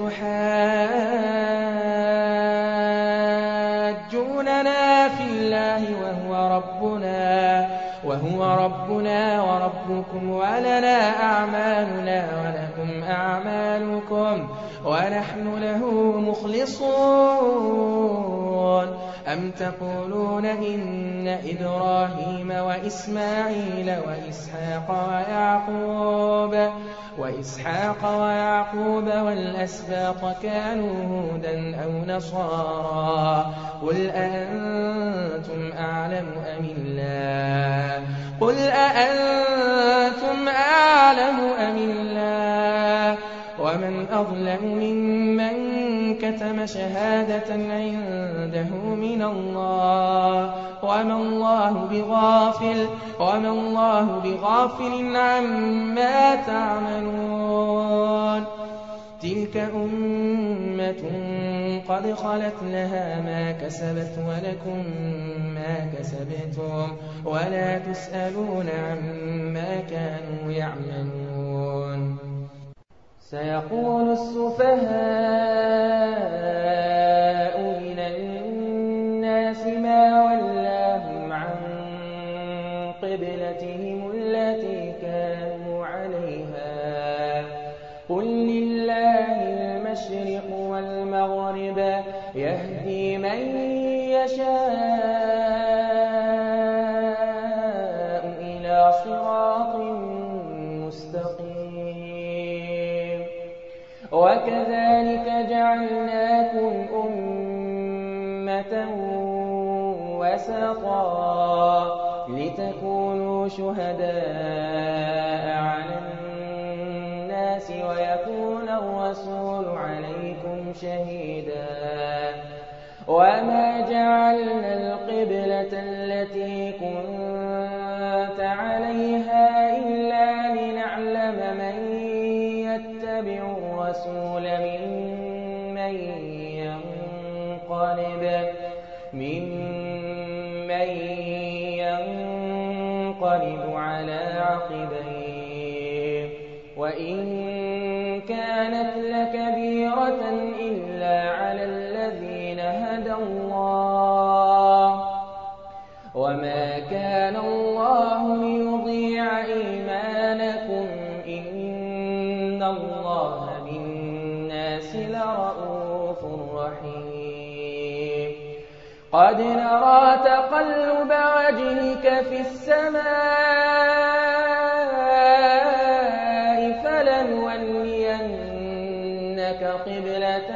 أتحاجوننا في الله وهو ربنا وهو ربنا وربكم ولنا أعمالنا ولكم أعمالكم ونحن له مخلصون أم تقولون إن إبراهيم وإسماعيل وإسحاق ويعقوب وإسحاق ويعقوب والأسباط كانوا هودا أو نصارى قل أأنتم أعلم أم الله قل أأنتم أعلم أم الله ومن أظلم ممن كتم شهادة عنده من الله وما الله بغافل وما الله بغافل عما تعملون تلك أمة قد خلت لها ما كسبت ولكم ما كسبتم ولا تسألون عما كانوا يعملون سيقول السفهاء من الناس ما ولاهم عن قبلتهم التي كانوا عليها قل لله المشرق والمغرب يهدي من يشاء إلى صراط مستقيم وكذلك جعلناكم أمة وسطا لتكونوا شهداء على الناس ويكون الرسول عليكم شهيدا وما جعلنا القبلة التي كنت عليها إلا لنعلم من يتبع الرسول ممن ينقلب ممن ينقلب على عقبيه وإن كانت لكبيرة إلا على الذين اللَّهَ بِالنَّاسِ لَرَءُوفٌ رَّحِيمٌ قَدْ نَرَىٰ تَقَلُّبَ وَجْهِكَ فِي السَّمَاءِ فَلَنُوَلِّيَنَّكَ قِبْلَةً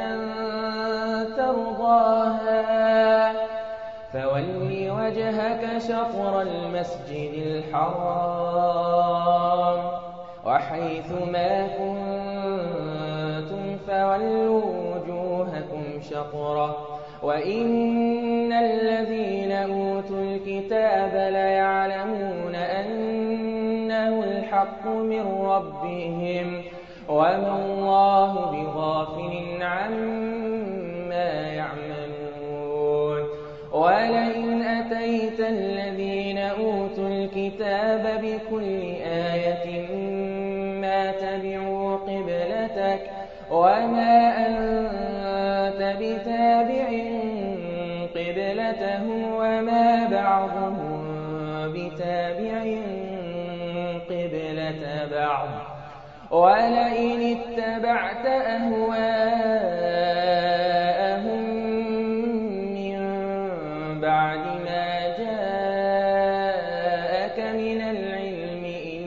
تَرْضَاهَا فَوَلِّ وَجْهَكَ شَطْرَ الْمَسْجِدِ الْحَرَامِ وَحَيْثُ مَا كُنتُمْ فَوَلُّوا وُجُوهَكُمْ شَطْرَهُ وَإِنَّ الَّذِينَ أُوتُوا الْكِتَابَ لَيَعْلَمُونَ أَنَّهُ الْحَقُّ مِن رَّبِّهِمْ وَمَا اللَّهُ بِغَافِلٍ عَمَّا يَعْمَلُونَ وَلَئِنْ أَتَيْتَ الَّذِينَ أُوتُوا الْكِتَابَ بِكُلِّ آيَةٍ مَّا تَبِعُوا قِبْلَتَكَ وَمَا أَنتَ بِتَابِعٍ قِبْلَتَهُمْ وَمَا بَعْضُهُم بِتَابِعٍ قِبْلَةَ بَعْضٍ وَلَئِنِ اتَّبَعْتَ أَهْوَاءَهُم مِّن بَعْدِ مَا جَاءَكَ مِنَ الْعِلْمِ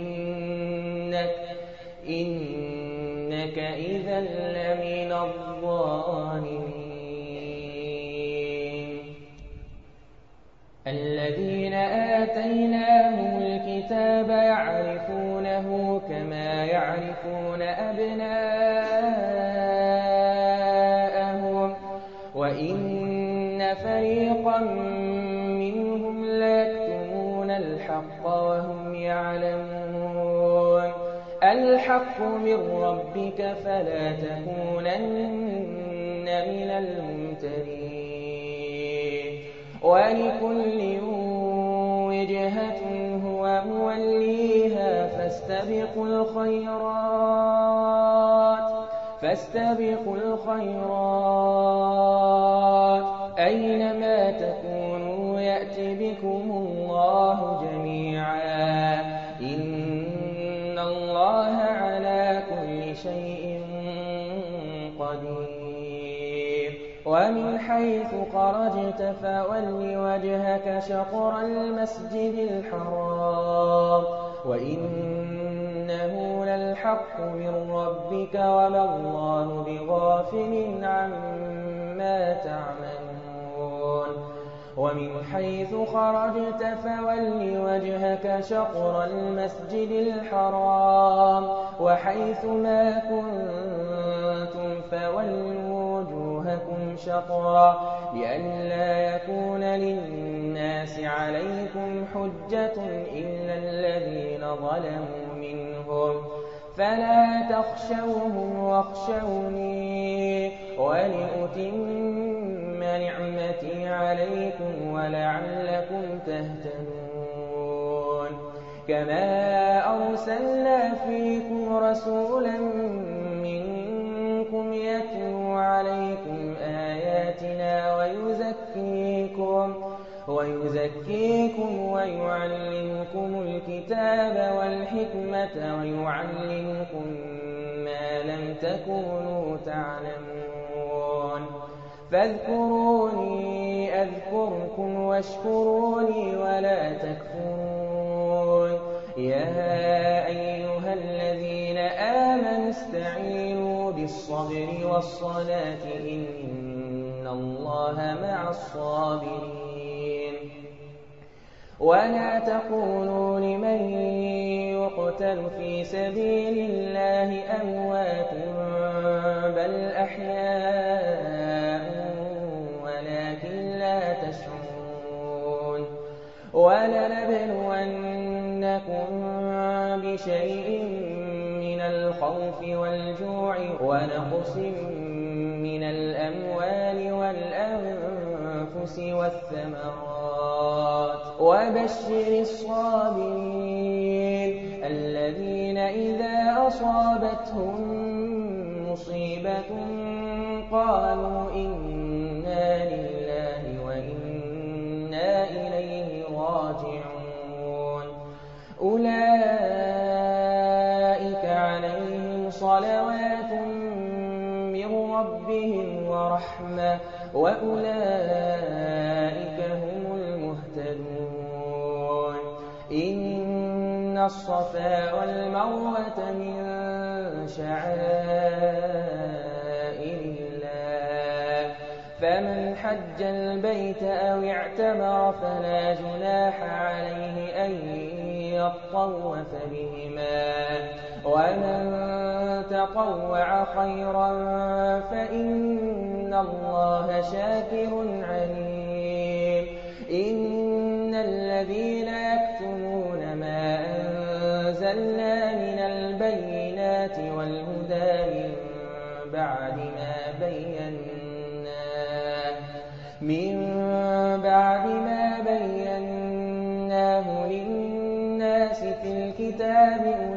إِنَّكَ إِذًا لَّمِنَ الظَّالِمِينَ الَّذِينَ آتَيْنَاهُمُ الْكِتَابَ يَعْرِفُونَهُ كَمَا يَعْرِفُونَ أَبْنَاءَهُمْ وَإِنَّ فَرِيقًا مِّنْهُمْ لَيَكْتُمُونَ الْحَقَّ وَهُمْ يَعْلَمُونَ الْحَقُّ مِن رَّبِّكَ فَلَا تَكُونَنَّ مِنَ الْمُمْتَرِينَ وَلِكُلٍّ وِجْهَةٌ هُوَ مُوَلِّيهَا فَاسْتَبِقُوا الْخَيْرَاتِ فَاسْتَبِقُوا الْخَيْرَاتِ أَيْنَمَا تَكُونُوا يَأْتِ بِكُمُ اللَّهُ جَمِيعًا إِنَّ اللَّهَ عَلَىٰ كُلِّ شَيْءٍ قَدِيرٌ وَمِنْ حَيْثُ خَرَجْتَ فَوَلِّ وَجْهَكَ شَطْرَ الْمَسْجِدِ الْحَرَامِ وَإِنَّهُ لَلْحَقُّ مِن رَّبِّكَ وَمَا اللَّهُ بِغَافِلٍ عَمَّا تَعْمَلُونَ وَمِنْ حَيْثُ خَرَجْتَ فَوَلِّ وَجْهَكَ شَطْرَ الْمَسْجِدِ الْحَرَامِ وَحَيْثُ مَا كُنتُمْ فَوَلُّوا وُجُوهَكُمْ شَطْرَهُ لِئَلَّا يَكُونَ لِلنَّاسِ عَلَيْكُمْ حُجَّةٌ إِلَّا الَّذِينَ ظَلَمُوا مِنْهُمْ فَلَا تَخْشَوْهُمْ وَاخْشَوْنِي وَلِأُتِمَّ نِعْمَتِي عَلَيْكُمْ وَلَعَلَّكُمْ تَهْتَدُونَ كَمَا أَرْسَلْنَا فِيكُمْ رَسُولًا مِّنكُمْ يَتْلُو عَلَيْكُمْ آيَاتِنَا وَيُزَكِّيكُمْ وَيُزَكِّيكُمْ وَيُعَلِّمُكُمُ الْكِتَابَ وَالْحِكْمَةَ وَيُعَلِّمُكُم مَّا لَمْ تَكُونُوا تَعْلَمُونَ فَاذْكُرُونِي أَذْكُرْكُمْ وَاشْكُرُوا لِي وَلَا تَكْفُرُونِ يَا أَيُّهَا الَّذِينَ آمَنُوا اسْتَعِينُوا بِالصَّبْرِ وَالصَّلَاةِ إِنَّ اللَّهَ مَعَ الصَّابِرِينَ وَلَا تَقُولُوا لِمَن يُقْتَلُ فِي سَبِيلِ اللَّهِ أَمْوَاتٌ بَلْ أَحْيَاءٌ وَلَٰكِن لَّا تَشْعُرُونَ وَلَنَبْلُوَنَّكُم بِشَيْءٍ مِّنَ الْخَوْفِ وَالْجُوعِ وَنَقْصٍ مِّنَ الْأَمْوَالِ وَالْأَنفُسِ وَالثَّمَرَاتِ وَبَشِّرِ الصَّابِرِينَ الَّذِينَ إِذَا أَصَابَتْهُم مُّصِيبَةٌ قَالُوا إِنَّا لِلَّهِ وَإِنَّا إِلَيْهِ راجعون أُولَٰئِكَ عَلَيْهِمْ صلوات من ربهم ورحمة وأولئك هم المهتدون إن الصفا والمروة من شعائر الله فمن حج البيت أو اعتمر فلا جناح عليه أن يطوف بهما ومن تطوع خيرا فإن الله شاكر عليم إن الذين يكتمون ما أنزلنا من البينات والهدى من بعد ما بيناه من بعد ما بيناه للناس في الكتاب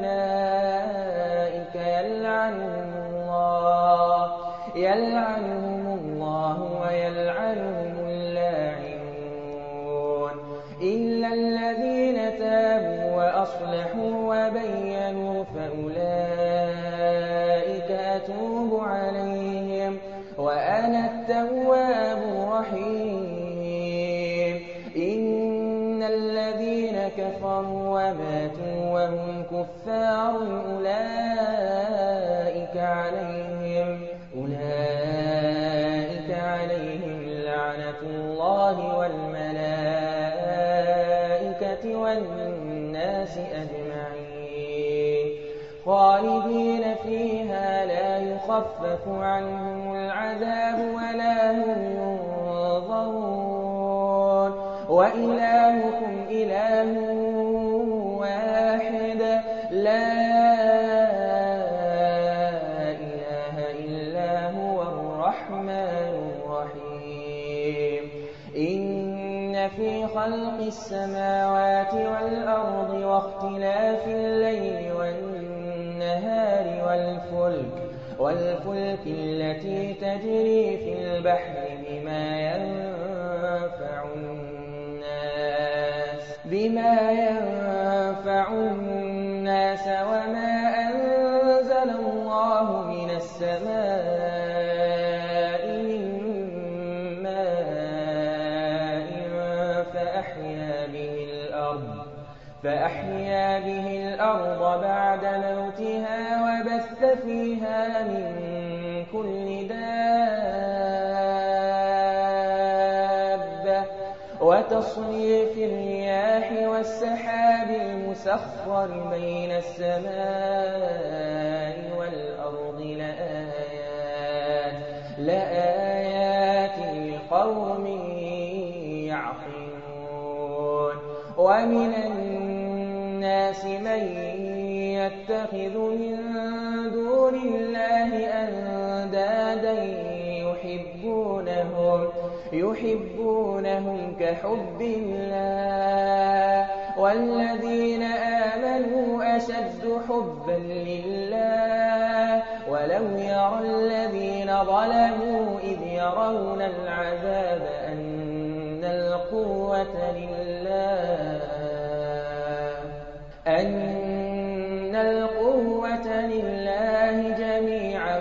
أولئك يلعنهم الله يلعنهم الله ويلعنهم اللاعنون إلا الذين تابوا وأصلحوا وبينوا فأولئك أتوب عليهم وأنا التواب الرحيم إن الذين كفروا وماتوا وهم كفار أولئك عليهم أولئك عليهم لعنة الله والملائكة والناس أجمعين خالدين فيها لا يخفف عنهم العذاب ولا هم ينظرون وإلهكم إله واحد لا إله إلا هو الرحمن الرحيم إن في خلق السماوات والأرض واختلاف الليل والنهار والفلك والفلك التي تجري في البحر بما ينفع الناس بما ينفع الناس وما أنزل الله من السماء من ماء فأحيا به الأرض فأحيا به الأرض بعد موتها وبث فيها من كل دابة وتصريف الرياح والسحاب المسخر بين السماء والأرض لآيات لآيات لقوم يعقلون ومن الناس من يتخذ من دون الله أندادا يحبونهم يحبونهم كحب الله والذين آمنوا أشد حبا لله ولو يرى الذين ظلموا إذ يرون العذاب أن القوة لله أن القوة لله جميعا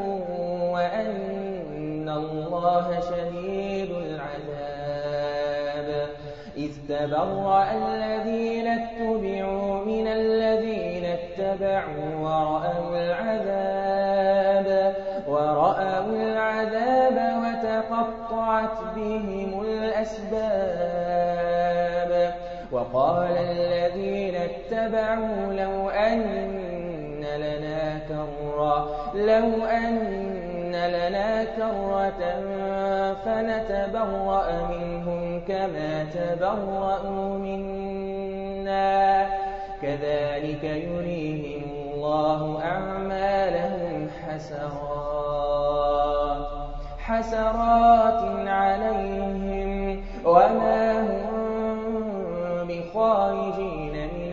وأن الله شديد العذاب إذ تبرأ الذين اتبعوا من الذين اتبعوا ورأوا العذاب ورأوا العذاب وتقطعت بهم الأسباب وقال الذين اتبعوا لو أن لنا كرة لو أن لنا كرة فنتبرأ منهم كما تبرأوا منا كذلك يريهم الله أعمالهم حسرات حسرات عليهم وما هم بخارجين من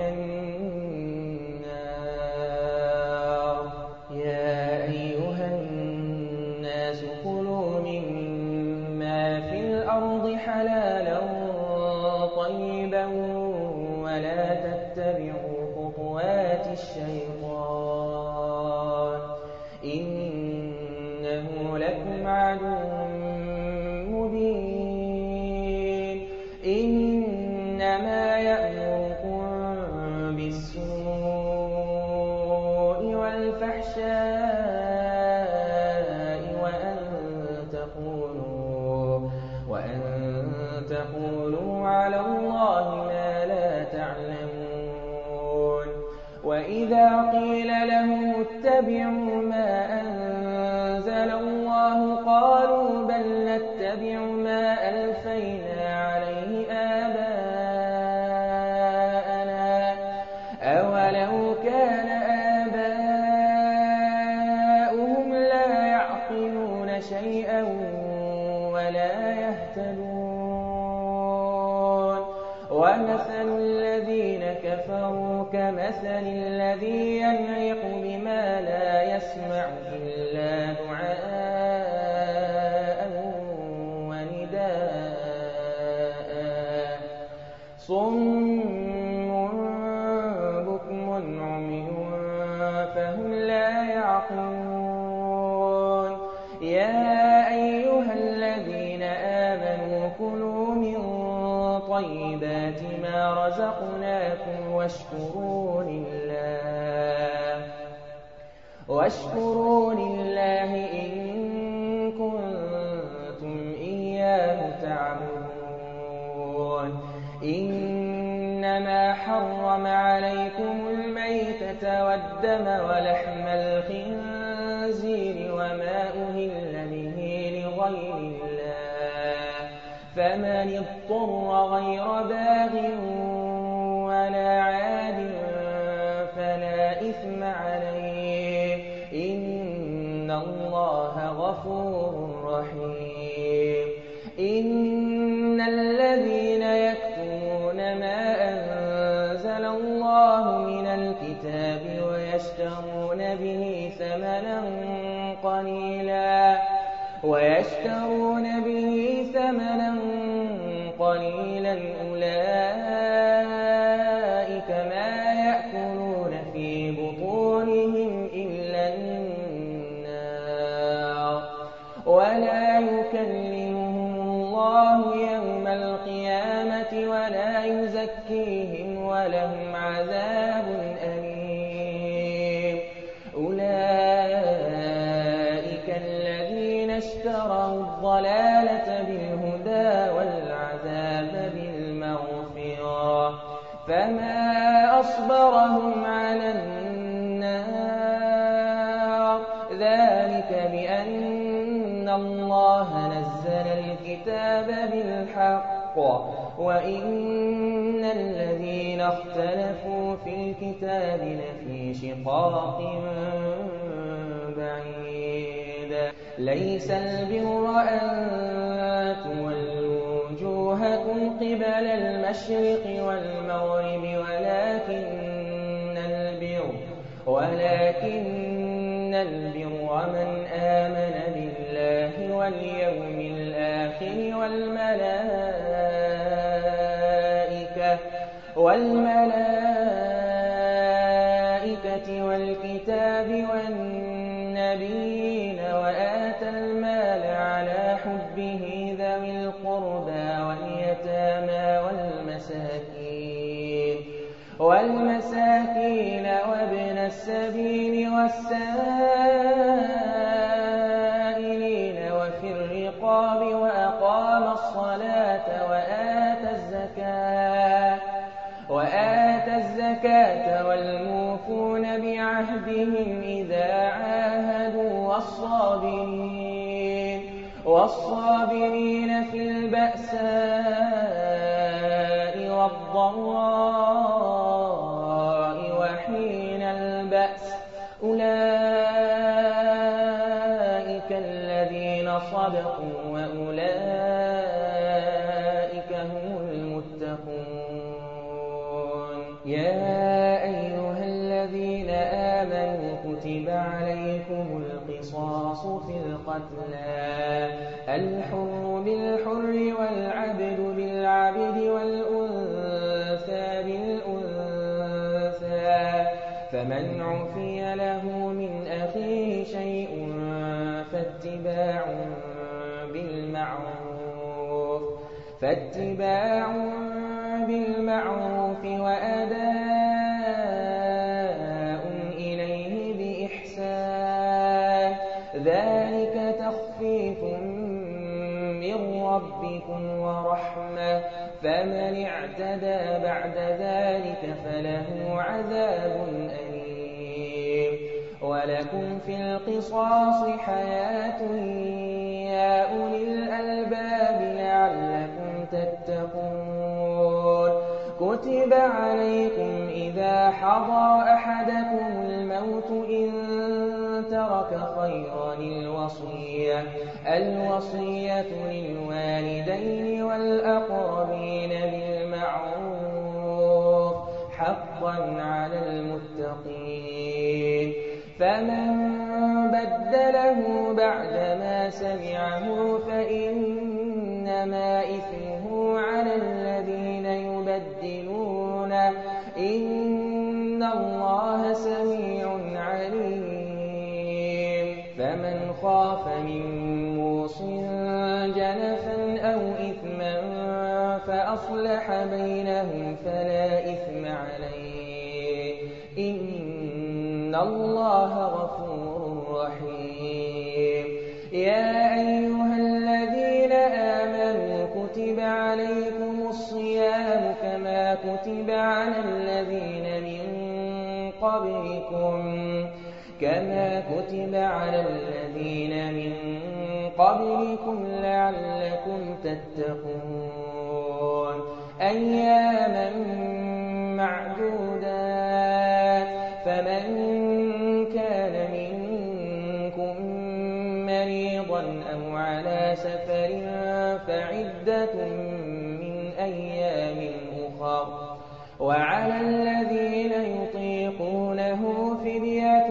النار يا أيها الناس كلوا مما في الأرض حلالا طيبا ولا تتبعوا خطوات الشيطان وأن تقولوا, وأن تقولوا على الله ما لا تعلمون. وإذا قيل لهم اتبعوا ما أنزل الله قالوا بل نتبع ما ألفينا عليه آباءنا أولو كان آباؤهم لا يعقلون شيئا ولا يهتدون. ومثل الذين كفروا كمثل الذي ينعق بما لا يسمع إلا دعاء ونداء صم بكم عمي فهم لا يعقلون. يا أيها الذين آمنوا كلوا من طيبات ما رزقناكم واشكروا لله, واشكروا لله إن كنتم إياه تعبدون. إنما حرم عليكم الميتة والدم ولحم الخنزير وما أهل به لغير الله, فمن اضطر غير باغ ولا عاد فلا إثم عليه, إن الله غفور رحيم. إن الذين يكتمون ما أنزل الله من الكتاب ويشترون به ثمنا قليلا ويشترون به ثمنا قليلا أولئك ما يأكلون في بطونهم إلا النار, ولا يكلمهم الله يوم القيامة ولا يزكيهم ولهم عذاب أليم. أولئك الذين اشتروا الضلالة بالهدى والعذاب بالمغفرة, فما أصبرهم على النار. ذلك بأن الله نزل الكتاب بالحق وإن الذين اختلفوا في الكتاب لفي شقاق بعيد. ليس البر أن تولوا وجوهكم قبل المشرق والمغرب ولكن البر ولكن البر من آمن بالله واليوم الآخر والملائكة والملائكة والكتاب والنبيين وآتى المال على حبه ذوي القربى واليتامى والمساكين والمساكين وابن السبيل والسائلين وفي الرقاب وأقام الصلاة وآتى الزكاة وآتى الزكاة والموفون بعهدهم إذا عاهدوا والصابرين والصابرين في البأساء والضراء وحين البأس. أولئك الذين صدقوا وأولئك هم المتقون. يا أيها الذين آمنوا كتب عليكم القصاص في القتلى الحر بالحر والعبد بالعبد والأنثى بالأنثى فمن عفي له من أخيه شيء فاتباع بالمعروف فاتباع بالمعروف وأداء إليه بإحسان ذلك تخفيف من ربكم ورحمة فمن اعتدى بعد ذلك فله عذاب أليم ولكم في القصاص حياة يا أولي الألباب لعلكم تتقون كتب عليكم إذا حضر أحدكم الموت إن ترك خيرا الوصية الوصية للوالدين والأقربين بالمعروف حقا على المتقين فمن بدله بعدما سمعه فإنما إثمه على الذين يبدلونه إن الله سميع عليم فمن خاف من موص جنفا أو إثما فأصلح بينهم فلا إثم عليه إن الله غفور رحيم يا أيها الذين آمنوا كتب عليكم الصيام كما كتب على الذين من قبلكم كما كتب على الذين من قبلكم لعلكم تتقون أياما معدودات فمن كان منكم مريضا أو على سفر فعدة من أيام أخر وعلى الذين يطيقونه فدية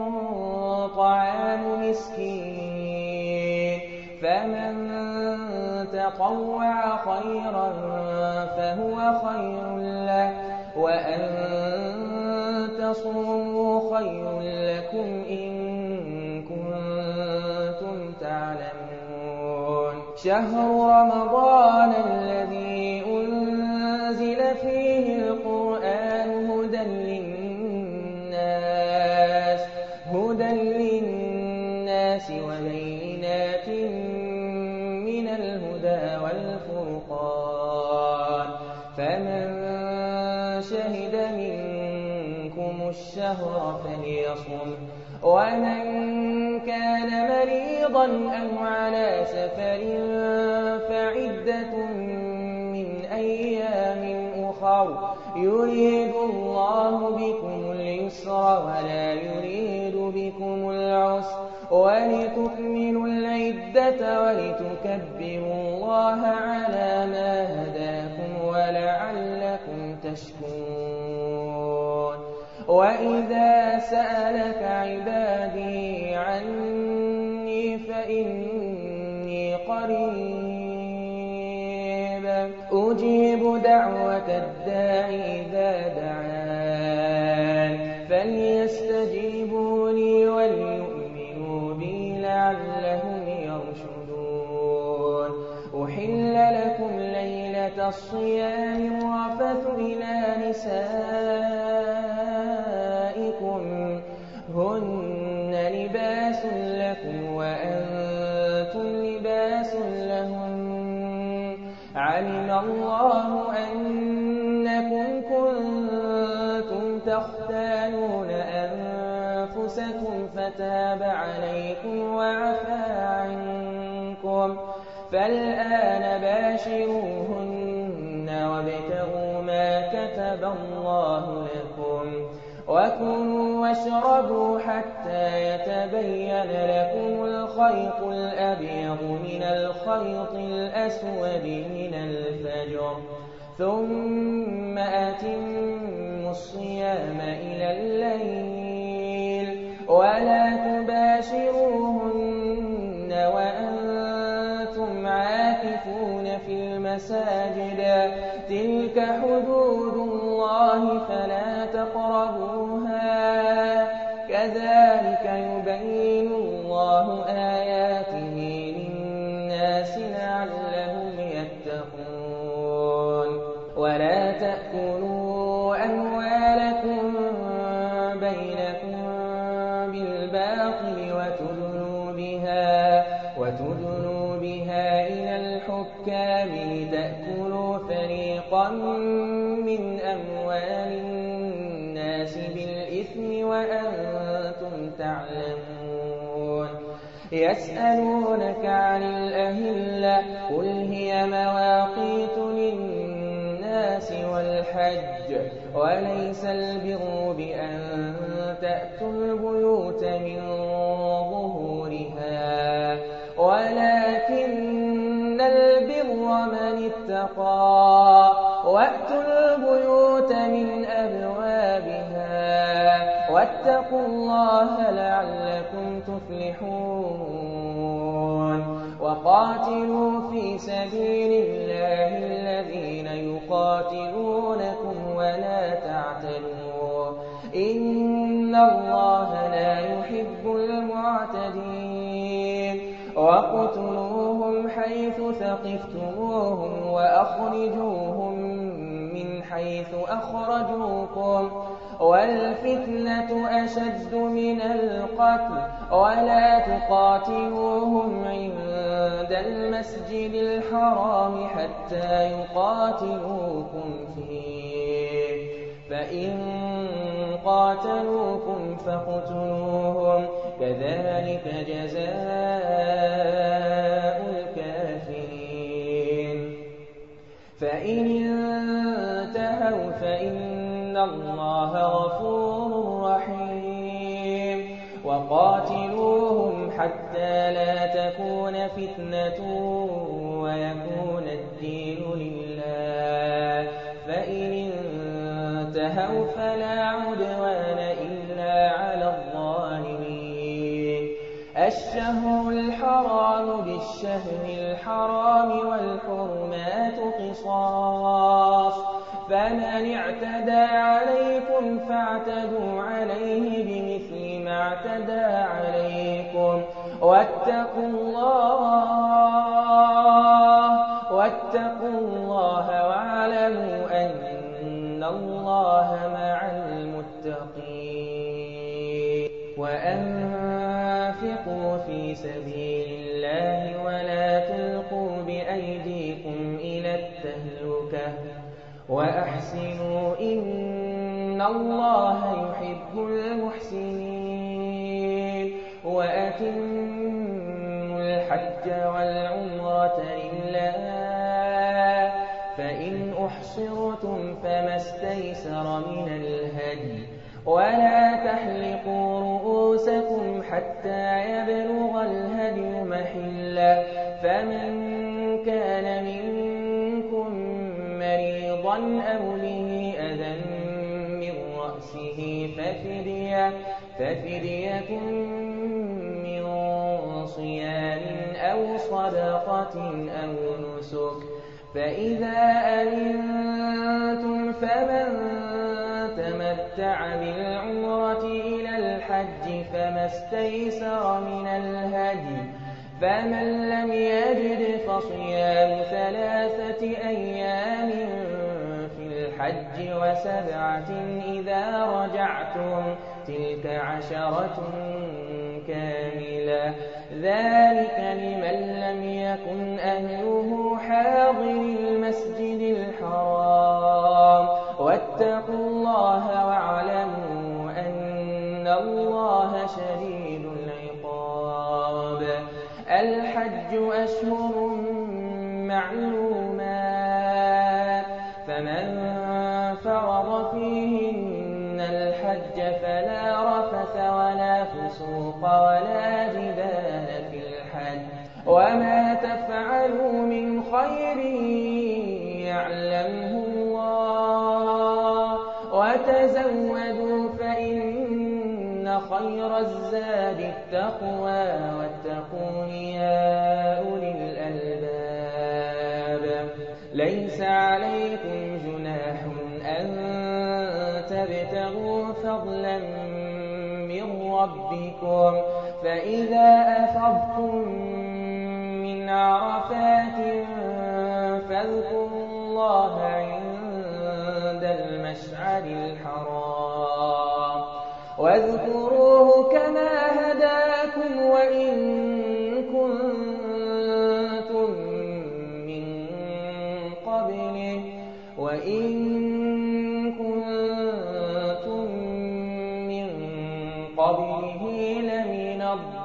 طعام مسكين فمن تطوع خيرا فهو خير له وأن تصوموا خير لكم إن كنتم تعلمون شهر رمضان الذي أنزل فيه القرآن هدى للناس هدى للناس وبينات من الهدى والفرقان فمن شهد منكم الشهر فليصم ومن كان مريضا أو على سفر فعدة من أيام أخر يريد الله بكم اليسر ولا يريد بكم العسر ولتكملوا العدة ولتكبروا الله على ما هداكم ولعلكم تشكرون وإذا سألك عبادي عني فإني قريب أجيب دعوة الداع إذا دعان فليستجيبوا لي وليؤمنوا بي لعلهم يرشدون أحل لكم ليلة الصيام الرفث إلى نسائكم هن لباس لكم وأنتم لباس لهن علم الله أنكم كنتم تختانون أنفسكم فتاب عليكم وعفى عنكم فالآن باشروهن وابتغوا ما كتب الله لكم وكلوا واشربوا حتى يتبين لكم الخيط الأبيض من الخيط الأسود من الفجر ثم أتموا الصيام إلى الليل ولا تباشروهن وأنتم عاكفون في المساجد تلك حدود الله فلا تقربوها كذلك يبين الله آياته للناس لعلهم يتقون ولا تأكلوا أموالكم بينكم بالباطل وتدلوا تعلمون يسألونك عن الأهلة قل هي مواقيت للناس والحج وليس البر بأن تأتوا البيوت من ظهورها ولكن البر من اتقى وأتوا البيوت من أبوابها واتقوا الله لعلكم تفلحون وقاتلوا في سبيل الله الذين يقاتلونكم ولا تعتدوا إن الله لا يحب المعتدين وقتلوهم حيث ثقفتموهم وأخرجوهم من حيث أخرجوكم والفتنة أشد من القتل ولا تقاتلوهم عند المسجد الحرام حتى يقاتلوكم فيه فإن قاتلوكم فاقتلوهم كذلك جزاء الكافرين فإن انتهوا فإن الله غفور رحيم وقاتلوهم حتى لا تكون فتنة ويكون الدين لله فإن انتهوا فلا عدوان إلا على الظالمين الشهر الحرام بالشهر الحرام والحرمات قصاص فمن اعتدى عليكم فاعتدوا عليه بمثل ما اعتدى عليكم واتقوا الله واتقوا الله واعلموا أن الله مع المتقين وأنفقوا في سبيل الله ولا تلقوا بأيديكم إلى التهلكة وأحسنوا إن الله يحب المحسنين وأتموا الحج والعمرة لله فإن أحصرتم فما استيسر من الهدي ولا تحلقوا رؤوسكم حتى يبلغ الهدي محله فمن كان منكم مريضا أو به أذى من رأسه ففدية, ففدية من صيام أو صدقة أو نسك فإذا أمنتم فمن تمتع بالعمرة إلى الحج فما استيسر من الهدي فمن لم يجد فصيام ثلاثة أيام في الحج وسبعة إذا رجعتم تلك عشرة كاملة ذلك لمن لم يكن أهله حاضر المسجد الحرام واتقوا الله واعلموا أن الله شديد العقاب الحج أشهر معلومات فمن فرض فيهن الحج فلا رفث ولا فسوق ولا جدال في الحج وما تفعلوا من خير يعلمه الله وتزودوا فإن خير الزاد التقوى واتقون يا أولي الألباب ليس عليكم جناح أن تبتغوا فضلا من ربكم فإذا أفضتم من عرفات فاذكروا الله عند المشعر الحرام واذكروه كما هداكم وإن كنتم من قبله وإن كنتم من قبله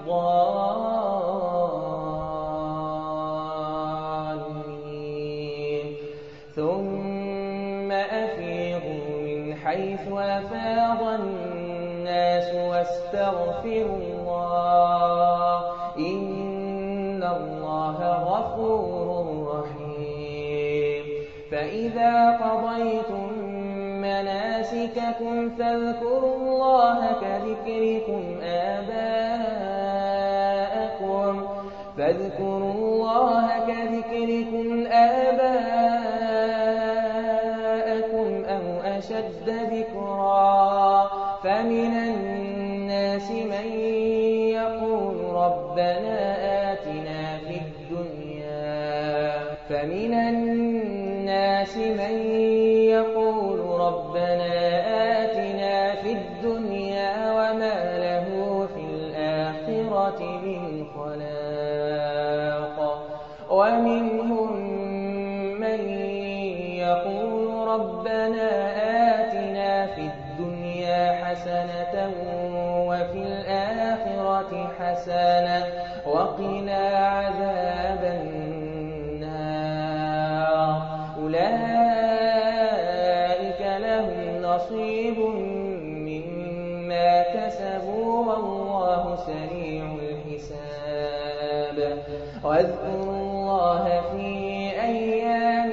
الضالين ثم أفيضوا من حيث أفاض الناس واستغفروا الله إن الله غفور رحيم فإذا قضيتم مناسككم فاذكروا الله كذكركم آباءكم فاذكروا الله كذكركم آباءكم أو أشد ذكرا فمن الناس من يقول ربنا آتنا في الدنيا فمن الناس من يقول ربنا آتنا في الدنيا وما له في الآخرة من خلاق ومنهم من يقول ربنا آتنا في الدنيا حسنة وفي الآخرة حسنة وقنا عذاب النار أولئك لهم نصيب مما كسبوا والله سريع الحساب واذكروا الله في أيام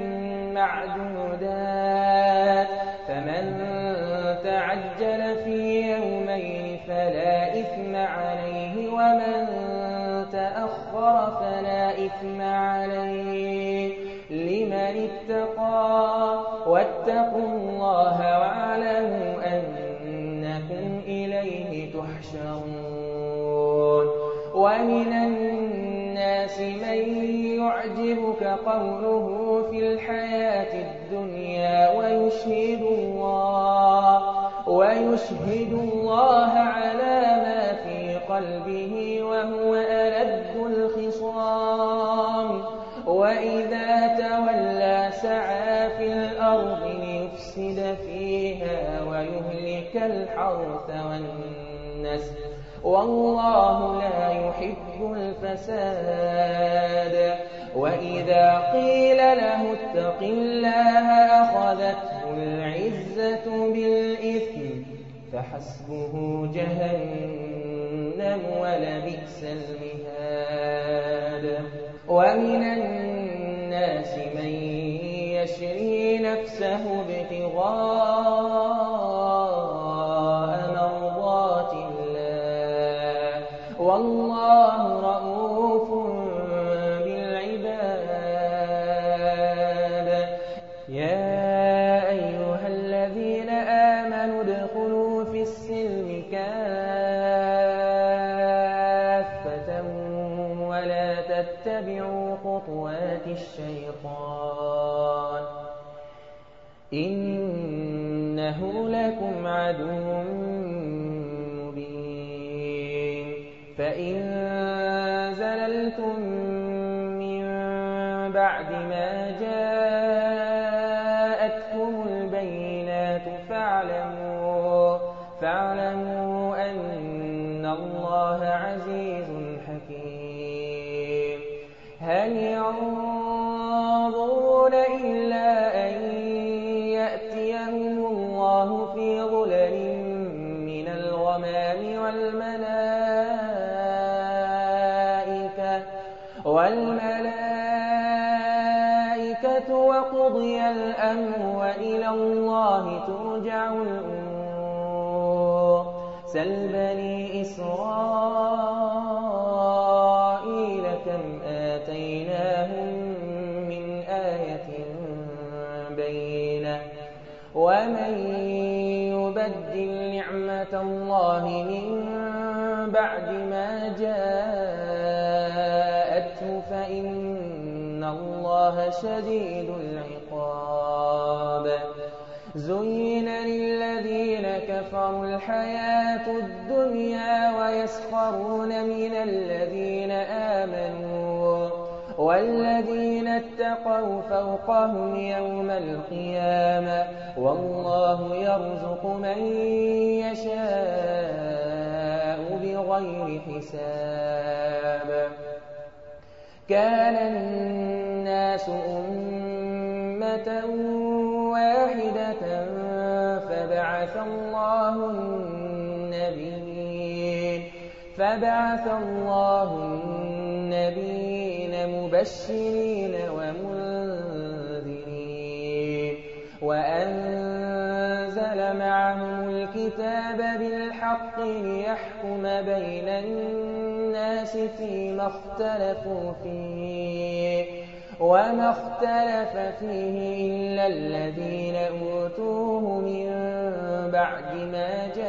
معدودات فمن تعجل في يومين فلا إثم عليه ومن تأخر فلا إثم عليه لمن اتقى واتقوا الله واعلموا أنكم إليه تحشرون ومن الناس من يعجبك قوله في الحياة الدنيا ويشهد الله ويشهد الله على ما في قلبه وهو ألد الخصام وإذا تولى سعى في الأرض ليفسد فيها ويهلك الحرث والنسل والله لا يحب الفساد وإذا قيل له اتق الله أخذته العزة بالإثم فحسبه جهنم ولبئس المهاد ومن الناس من يشري نفسه ابتغاء مرضات الله والله رؤوف بالعباد يا أيها الذين آمنوا ادخلوا في السلم كافة ولا تتبعوا خطوات الشيطان إنه لكم عدو مبين فإن زللتم من بعد ما جاءتكم البينات فاعلموا فاعلموا أن الله عزيز حكيم هل ينظرون إلا أن يأتيهم الله في ظلل من الغمام والملائكة والملائكة وقضي الأمر وإلى الله ترجع الأمور سل بني إسرائيل كم آتيناهم من آية بينة ومن يبدل نعمة الله من بعد ما جاءته فإن الله شديد العقاب زين للذين كفروا الحياة الدنيا ويسخرون من الذين آمنوا والذين اتقوا فوقهم يوم القيامة والله يرزق من يشاء بغير حساب كان الناس أمة واحدة فبعث الله النبيين فبعث الله النبيين مبشرين ومنذرين وأنزل معهم الكتاب بالحق ليحكم بين الناس فيما اختلفوا فيه وما اختلف فيه إلا الذين أوتوه من بعد ما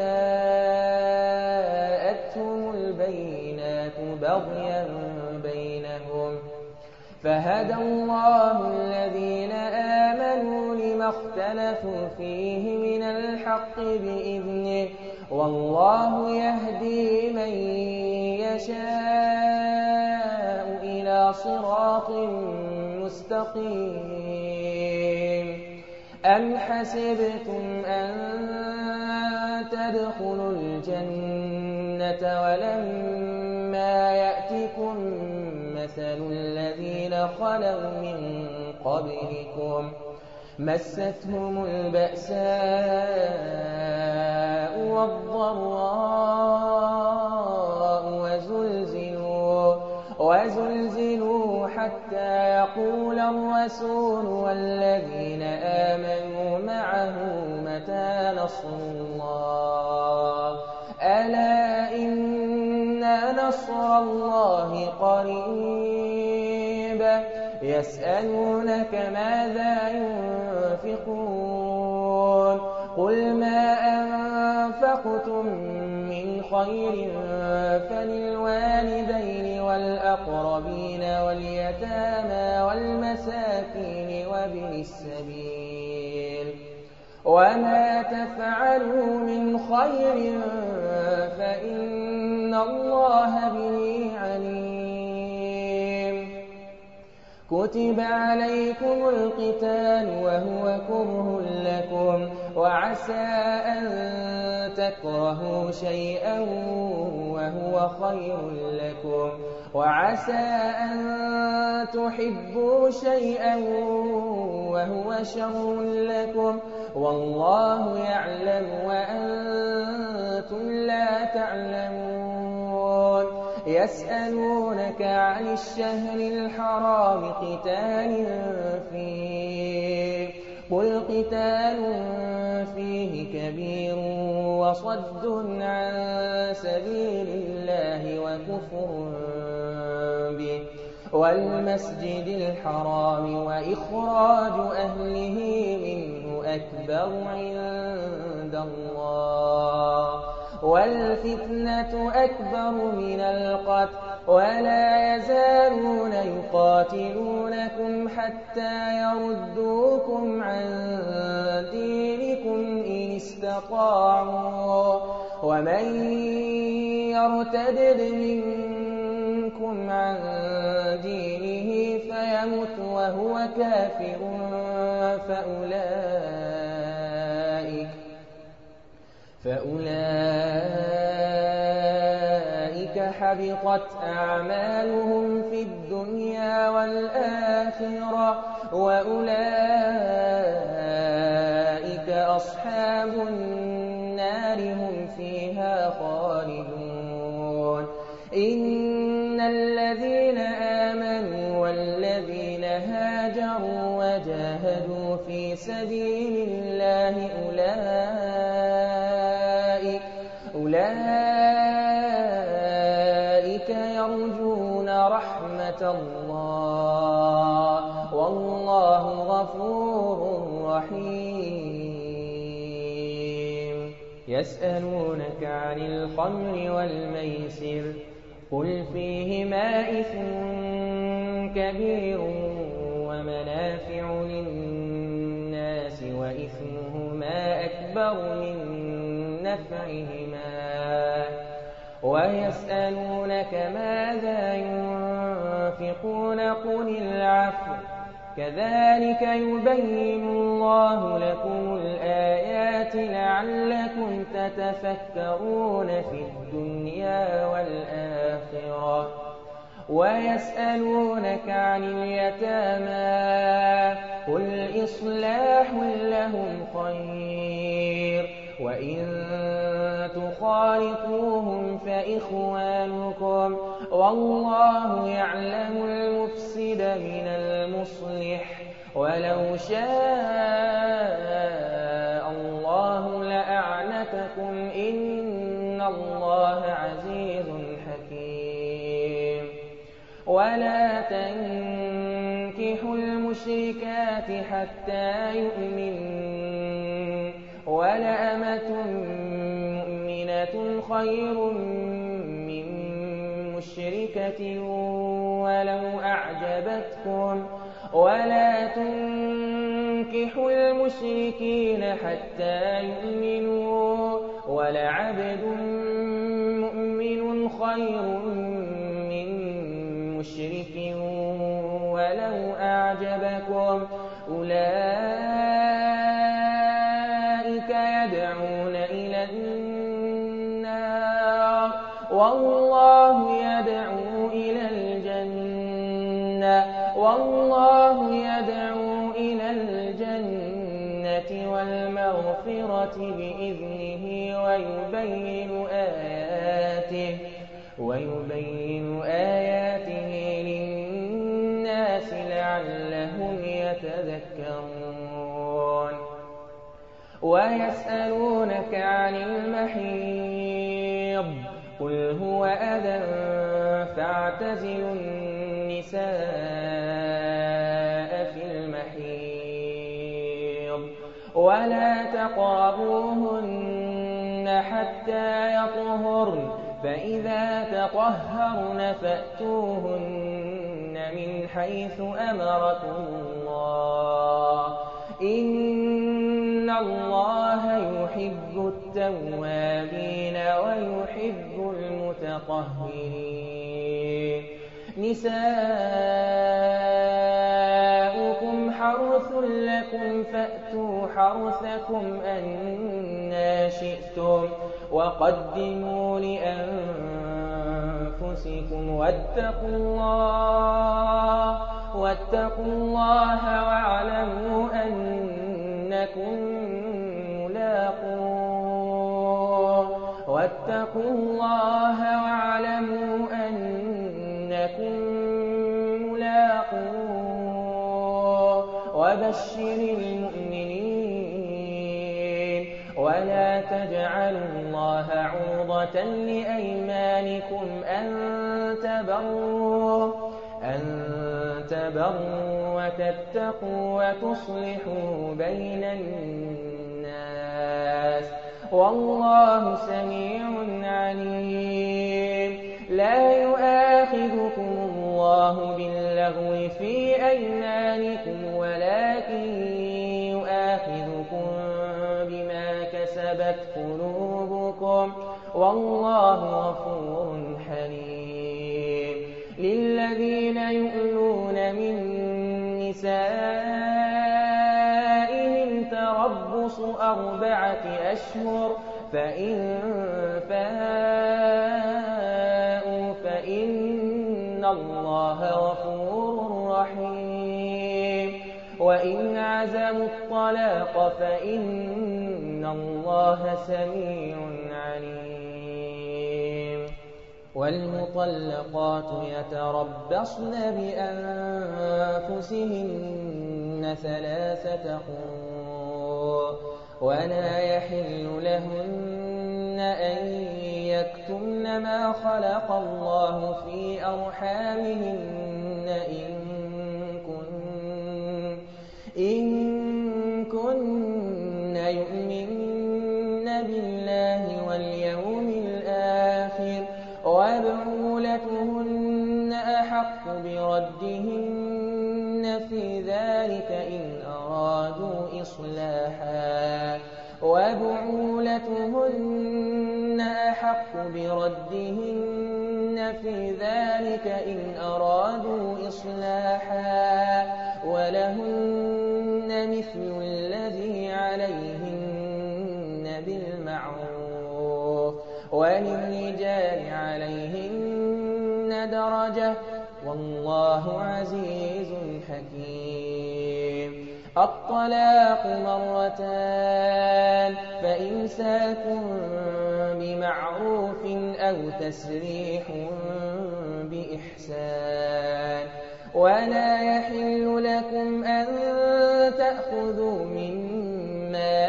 جاءتهم البينات بغيا بينهم فهدى الله الذين آمنوا لما اختلفوا فيه من الحق بإذنه والله يهدي من يشاء إلى صراط مستقيم أم حسبتم أن تدخلوا الجنة ولما يأتكم مثل الذين خلوا من قبلكم مستهم البأساء والضراء وزلزلوا, وزلزلوا حتى يقول الرسول والذين آمنوا معه متى نصر الله ألا إن نصر الله قريب يسألونك ماذا ينفقون قل ما أنفقتم من خير فللوالدين والأقربين واليتامى والمساكين وابن السبيل وما تفعلوا من خير فإن الله به عليم كتب عليكم القتال وهو كره لكم وعسى أن تكرهوا شيئا وهو خير لكم وعسى أن تحبوا شيئا وهو شر لكم والله يعلم وأنتم لا تعلمون يسألونك عن الشهر الحرام قتال فيه قل قتال فيه كبير وصد عن سبيل الله وكفر به والمسجد الحرام وإخراج أهله منه أكبر عند الله والفتنة أكبر من القتل ولا يزالون يقاتلونكم حتى يردوكم عن دينكم إن استطاعوا ومن يرتد منكم عن دينه فيمت وهو كافر فأولئك فأولئك حبطت أعمالهم في الدنيا والآخرة وأولئك أصحاب النار هم فيها خالدون إن الذين آمنوا والذين هاجروا وجاهدوا في سبيل الله أولئك أولئك يرجون رحمة الله والله غفور رحيم يسألونك عن الخمر والميسر قل فيهما إثم كبير ومنافع للناس وإثمهما أكبر من نفعهما ويسألونك ماذا ينفقون قل العفو كذلك يبين الله لكم الآيات لعلكم تتفكرون في الدنيا والآخرة ويسألونك عن اليتامى قل إصلاح لهم خير وإن تخالطوهم فإخوانكم والله يعلم المفسد من المصلح ولو شاء الله لأعنتكم إن الله عزيز حكيم ولا تنكحوا المشركات حتى يؤمنوا ولأمة مؤمنة خير من مشركة ولو أعجبتكم ولا تنكحوا المشركين حتى يؤمنوا ولعبد مؤمن خير من مشرك ولو أعجبكم أولئك يدعون إلى النار والله يدعو إلى الجنة والله يدعو إلى الجنة والمغفرة بإذنه ويبين آياته ويبين آياته للناس لعلهم يتذكرون ويسألونك عن المحيض قل هو أذى فاعتزلوا النساء في المحيض ولا تقربوهن حتى يطهرن فإذا تطهرن فأتوهن من حيث أمركم الله إن الله يحب التوابين ويحب المتطهرين نساؤكم حرث لكم فأتوا حرثكم أنى شئتم وقدموا لأنفسكم واتقوا الله واتقوا الله واعلموا أنكم ملاقوه واتقوا الله واعلموا أنكم ملاقوه وبشر المؤمنين ولا تجعلوا الله عرضة لأيمانكم أن تبروا أن تبروا وتتقوا وتصلحوا بين الناس والله سميع عليم لا يؤاخذكم الله باللغو في أيمانكم ولكن يؤاخذكم بما كسبت قلوبكم والله غفور حليم للذين يؤلون من نسائهم تربص أربعة أشهر فإن فاءوا فإن الله غفور رحيم وإن عزموا الطلاق فإن الله سميع عليم والمطلقات يتربصن بأنفسهن ثلاثة قروء ولا يحل لهن أن يكتمن ما خلق الله في أرحامهن إن كن إن كن يؤمن بالله واليوم الآخر وبعولتهن أحق بردهن في ذلك إن أرادوا إصلاحا وبعولتهن أحق بردهن في ذلك إن أرادوا إصلاحا ولهن مثل الذي عليهن بالمعروف وللرجال عليهن درجة والله عزيز حكيم. الطلاق مرتان فإمساك بمعروف أو تسريح بإحسان ولا يحل لكم أن تأخذوا مما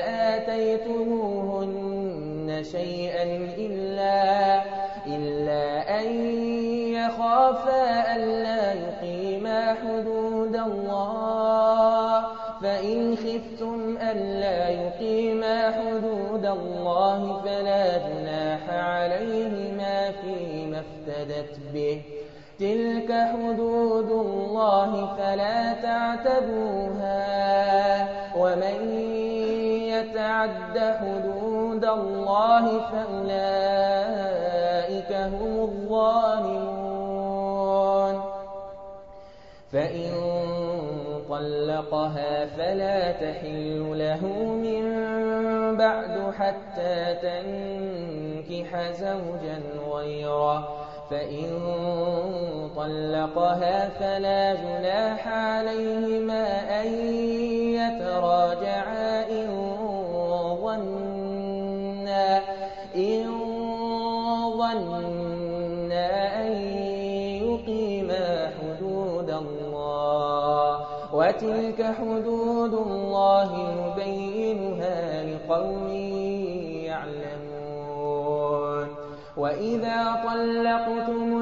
آتيتموهن شيئا إلا, إلا أن يخافا ألا يقيما حدود الله فإن خفتم ألا يقيما حدود الله فلا جناح عليهما فيما افتدت به تلك حدود الله فلا تعتدوها ومن يتعد حدود الله فأولئك هم الظالمون. فإن طلقها فلا تحل له من بعد حتى تنكح زوجا غيره فإن طلقها فلا جناح عليهما أن يتراجعا إن ظنا إن ظنا أن يقيما حدود الله وتلك حدود الله يبينها لقوم يعلمون. وإذا طلقتم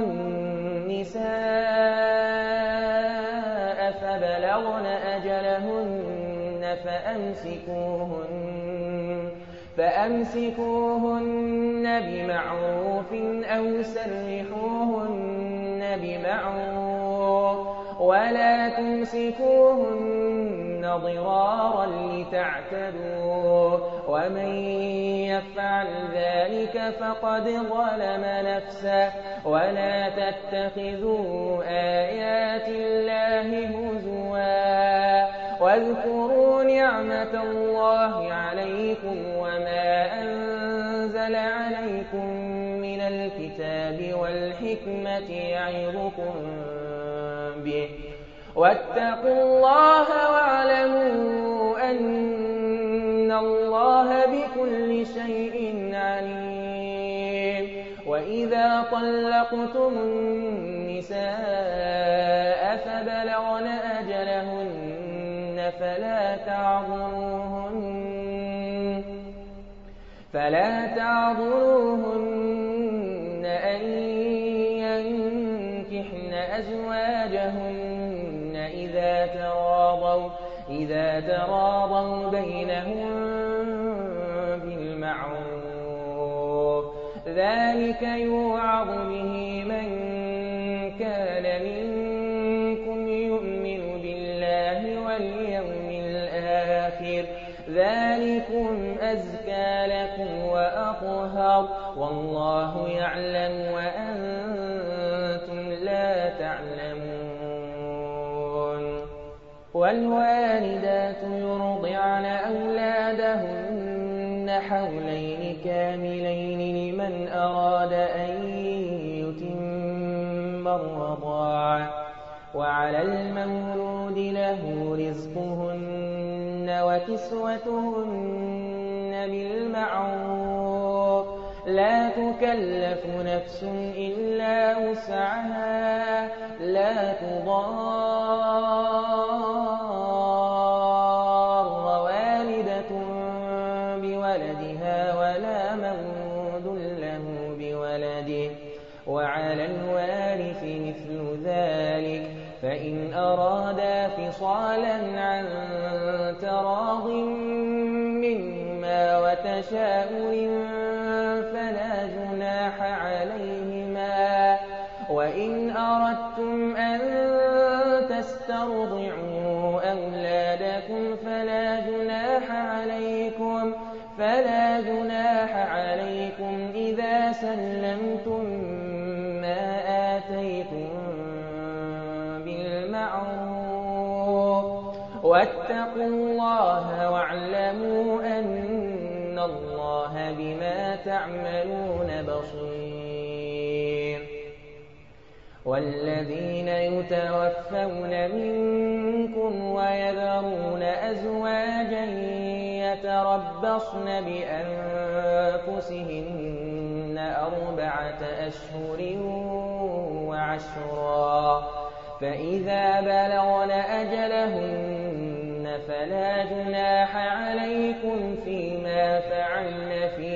النساء فبلغن أجلهن فأمسكوهن, فأمسكوهن بمعروف أو سرحوهن بمعروف ولا تمسكوهن ضرارا لتعتدوا ومن يفعل ذلك فقد ظلم نفسه ولا تتخذوا آيات الله هزوا واذكروا نعمة الله عليكم وما أنزل عليكم من الكتاب والحكمة يعظكم به واتقوا الله واعلموا أن الله بكل شيء عليم. وإذا طلقتم النساء فبلغن أجلهن فلا تعضلوهن فلا تعضلوهن أن ينكحن أزواجهن إذا تراضوا إذا تراضوا بينهم بالمعروف ذلك يوعظ به من كان منكم يؤمن بالله واليوم الآخر ذلكم أزكى لكم وأطهر والله يعلم وأنتم لا تعلمون. والوالدات يرضعن أولادهن حولين كاملين لمن أراد أن يتم الرضاعة وعلى المولود له رزقهن وكسوتهن بالمعروف لا تكلف نفس إلا وسعها لا تضار والدة بولدها ولا مولود له بولده وعلى الوارث مثل ذلك فإن أرادا فصالا عن تراض منهما وتشاؤر فلا جناح عليهما وإن أردتم أن تسترضعوا أولادكم فلا جناح عليكم فلا جناح عليكم إذا سلمتم ما آتيتم بالمعروف واتقوا الله واعلموا أن الله بما تعملون بصير والذين يتوفون منكم ويذرون أزواجا يتربصن بأنفسهن أربعة أشهر وعشرا فإذا بلغن أجلهن فلا جناح عليكم فيما فعلن في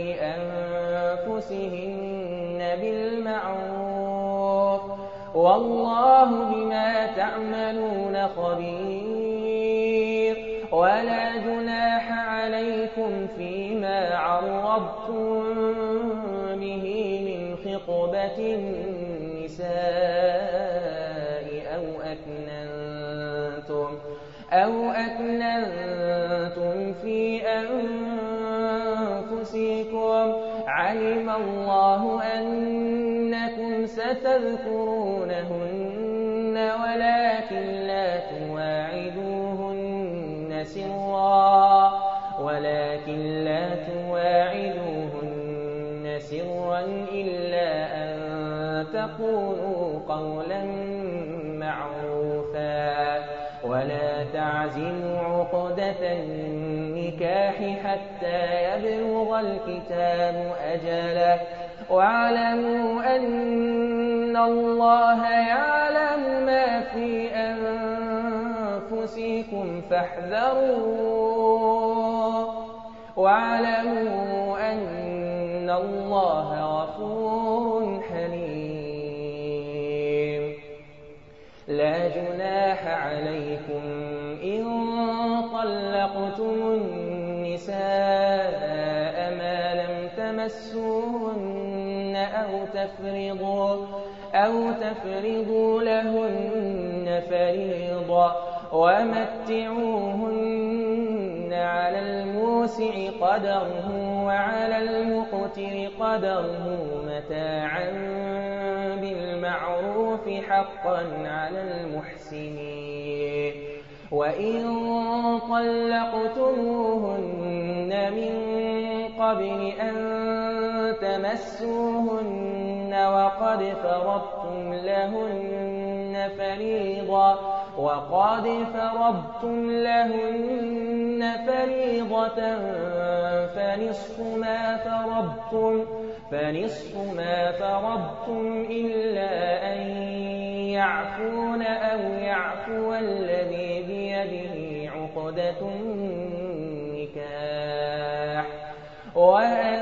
أنفسهن بالمعروف والله بما تعملون خبير ولا جناح عليكم فيما عرضتم به من خطبة النساء أو أكننتم أو أكننتم في أنفسكم علم الله أنكم ستذكرونهن ولكن لا تواعدوهن سرا ولكن لا تواعدوهن سرا إلا أن تقولوا قولا معروفا ولا تعزموا عقدة النكاح حتى يبلغ الكتاب أجله واعلموا أن الله يعلم ما في أنفسكم فاحذروه واعلموا أن الله غفور حليم لا جناح عليكم إن طلقتم النساء ما لم تمسوهن أو تفرضوا أو تفرضوا لهن فريضة ومتعوهن على الموسع قدره وعلى المقتر قدره متاعا بالمعروف حقا على المحسنين وإن طلقتموهن من قبل أن تمسوهن وقد فرضتم لهن فريضة وقد فرضتم لهن فريضة فنصف ما فرضتم فنصف ما فرضتم إلا أن يعفون أو يعفو الذي بيده عقدة النكاح وأن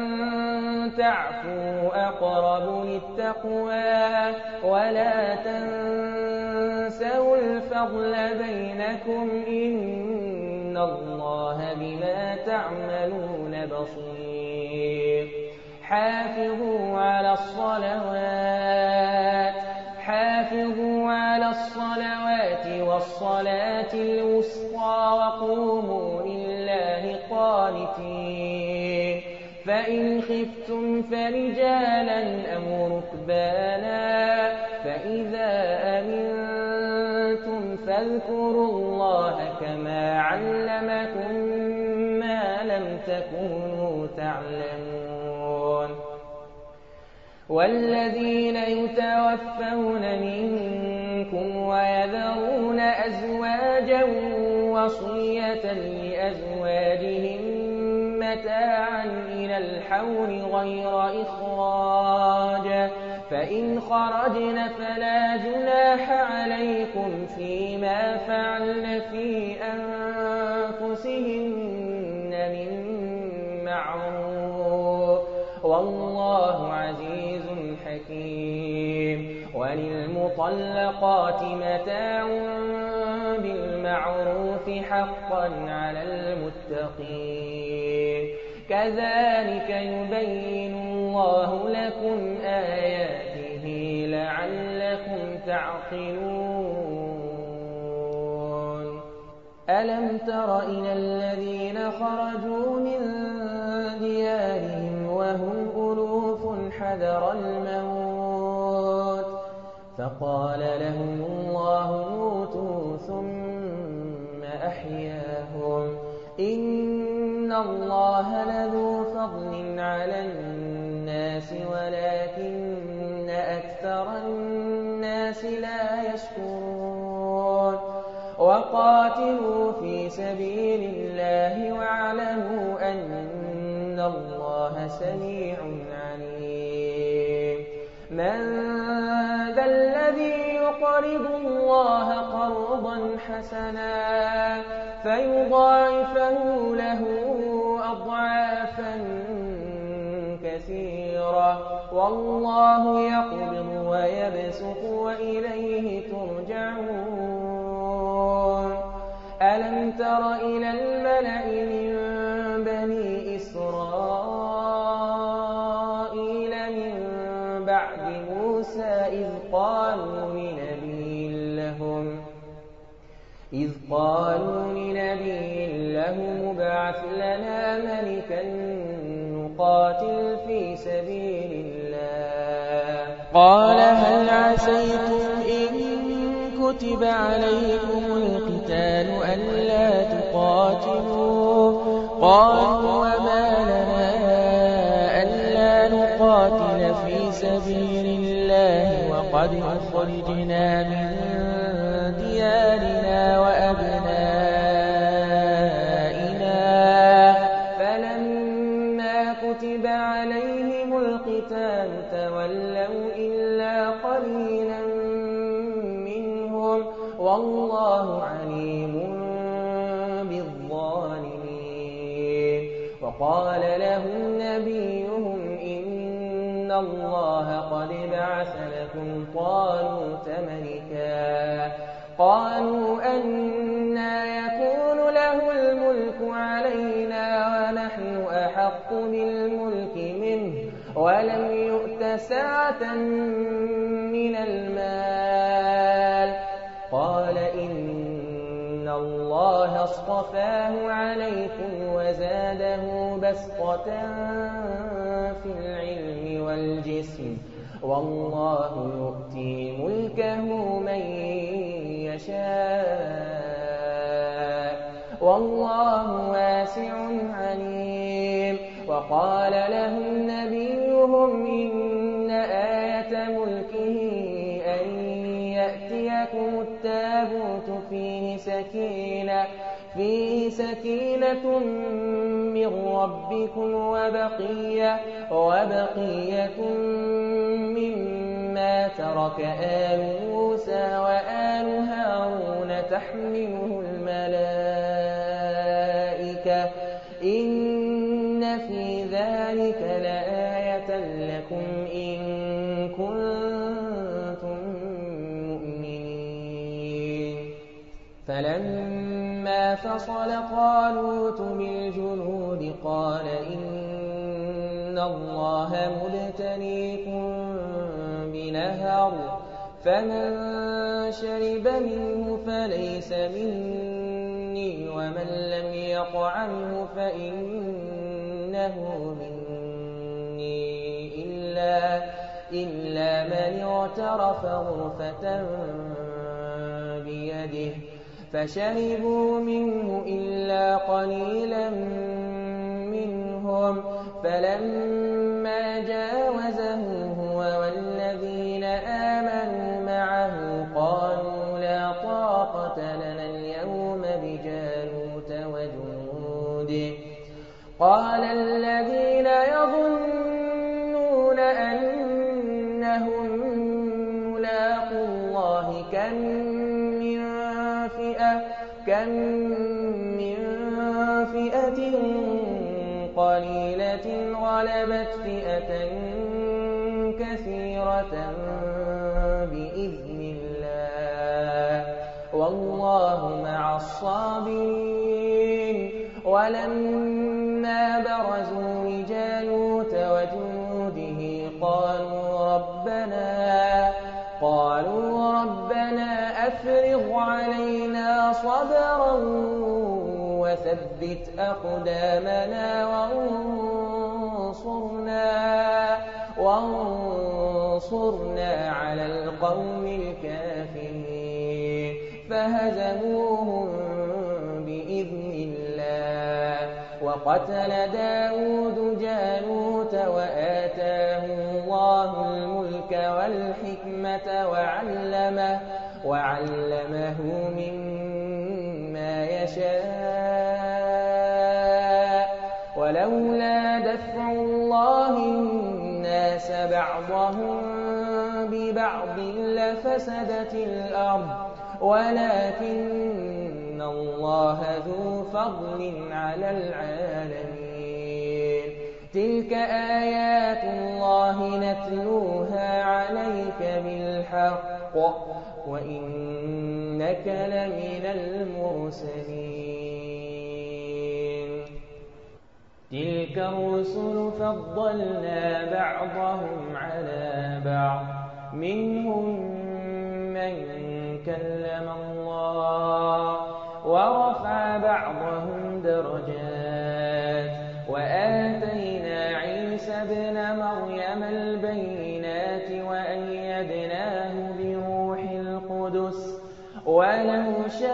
تعفوا أقرب للتقوى ولا تنسوا الفضل بينكم إن الله بما تعملون بصير حافظوا على الصلوات حافظوا على الصلوات والصلاة الوسطى وقوموا لله قانتين فإن خفتم فرجالا أو ركبانا فإذا أمنتم فاذكروا الله كما علمكم ما لم تكونوا تعلمون والذين يتوفون منكم ويذرون أزواجا وصية لأزواجهم متاعا إلى الحول غير إخراج فإن خرجن فلا جناح عليكم فيما فعلن في أنفسهن من معروف والله عزيز حكيم وللمطلقات متاع بالمعروف حقا على المتقين كذلك يبين الله لكم آياته لعلكم تعقلون ألم تر إلى الذين خرجوا من ديارهم وهم ألوف حذر الموت فقال لهم الله موتوا ثم أحياهم إن الله لذو فضل على الناس ولكن أكثر الناس لا يشكرون وقاتلوا في سبيل الله واعلموا أن الله سميع عليم من ذا الذي يقرض الله قرضا حسنا فيضاعفه له أضعافا كثيرة والله يقبض ويبسط وإليه ترجعون ألم تر إلى الملأ من بني إسرائيل من بعد موسى إذ قالوا لنبي لهم إذ قالوا لنبي لهم ابعث لنا ملكا نقاتل في سبيل الله قال هل عسيتم إن كتب عليكم القتال ألا تقاتلوا قالوا وما لنا ألا نقاتل في سبيل الله وقد أخرجنا من ديارنا وأبنائنا فلما كتب عليهم القتال تولوا إلا قليلا منهم والله عليم بالظالمين وقال لهم نبيهم إن الله قد بعث لكم طالوت ملكا قالوا أنى يكون له الملك علينا ونحن أحق بالملك منه ولم يؤت سعة من المال قال إن الله اصطفاه عليكم وزاده بسطة في العلم والجسم والله يؤتي ملكه من يشاء والله واسع عليم وقال لهم نبيهم إن آية ملكه أن يأتيكم التابوت فيه سكينة فيه سكينة من ربكم وبقية وبقية مما ترك آل موسى وآل هارون تحمله الملائكة إن في ذلك لآية لكم إن كنتم مؤمنين فلما فصل طالوت بالجنود قال إن الله مبتليكم بنهر فمن شرب منه فليس مني ومن لم يطعمه فإنه مني إلا, إلا من اغترف غرفة بيده فشربوا منه إلا قليلا منهم فلما جاوزه هو والذين آمنوا معه قالوا لا طاقة لنا اليوم بجالوت وجنوده قال الذين يظنون أنهم ملاقو الله كم من فئة كم من فئة قليلة غلبت فئة كثيرة بإذن الله والله مع الصابرين ولما برزوا لجالوت وجنوده قالوا ربنا قالوا ربنا أفرغ علينا صبرا وثبت أقدامنا وانصرنا وانصرنا على القوم الكافرين فهزموهم وقتل داود جالوت وآتاه الله الملك والحكمة وعلمه, وعلمه مما يشاء ولولا دفع الله الناس بعضهم ببعض لفسدت الأرض ولكن الله ذو فضل على العالمين. تلك آيات الله نتلوها عليك بالحق وإنك لمن المرسلين. تلك الرسل فضلنا بعضهم على بعض منهم من كلم الله ورفع بعضهم درجات وآتينا عيسى ابن مريم البينات وأيدناه بروح القدس ولو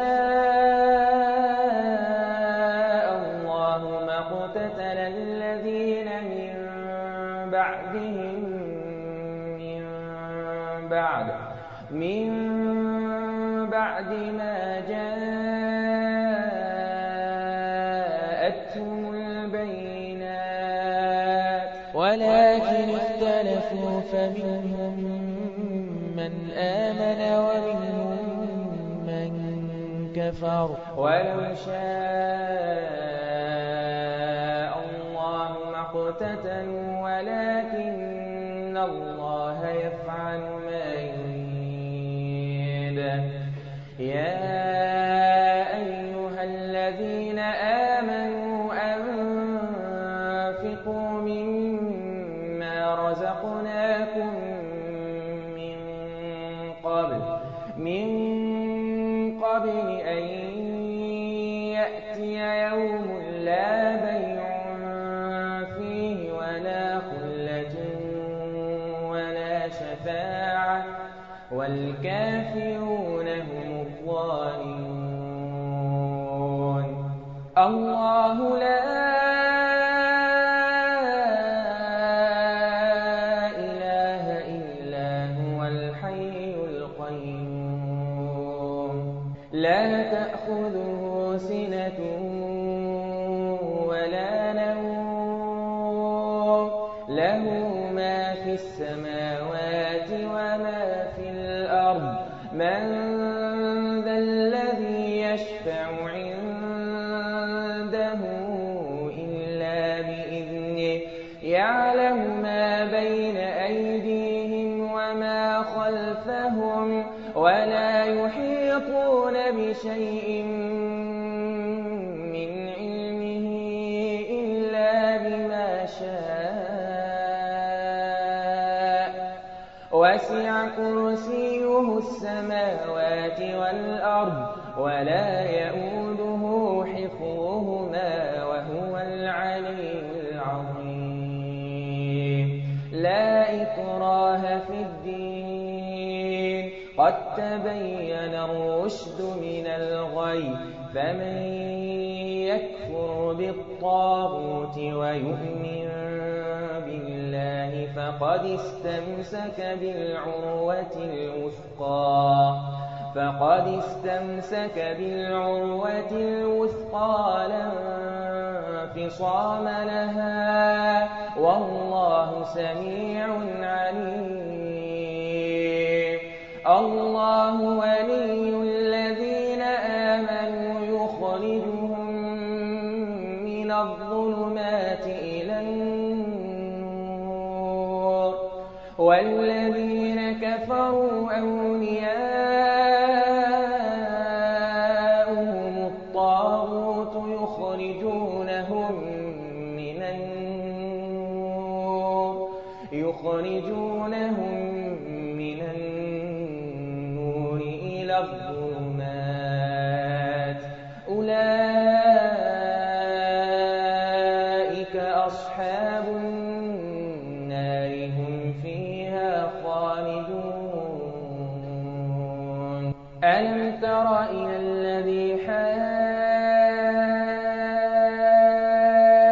شاء الله ما اقتتل الذين من بعدهم من بعد من بعد ما جاءتهم البينات ولكن اختلفوا فمنهم من آمن ومنهم من كفر ولو شاء الله ما اقتتلوا ولكن الله يفعل ما يريد. يا أيها الذين آمنوا أنفقوا مما رزقناكم من قبل من قبل أن يأتي يوم لا بيع فيه ولا خلة ولا شفاعة والكافرون هم الظالمون. الله لا إله إلا هو الحي القيوم لا تأخذه سنة ولا نوم له ما في السماوات وما في الأرض من ذا الذي يشفع عنده إلا بإذنه يعلم ما بين أيديهم وما خلفهم ولا يحيطون بشيء من علمه إلا بما شاء وسع كرسيه السماوات والأرض ولا يؤوده حفظهما وهو العلي العظيم. لا إكراه في الدين قد تبين الرشد من الغي فمن يكفر بالطاغوت ويؤمن بالله فقد استمسك بالعروة الوثقى فقد استمسك بالعروة الوثقى لا انفصام لها والله سميع عليم. الله ولي الذين آمنوا يخرجهم من الظلمات إلى النور والذين كفروا أولياؤهم الطاغوت يخرجونهم من النور يخرجونهم من النور إلى الظلمات أولئك أصحاب النار هم فيها خالدون. ألم تر إلى الذي حاج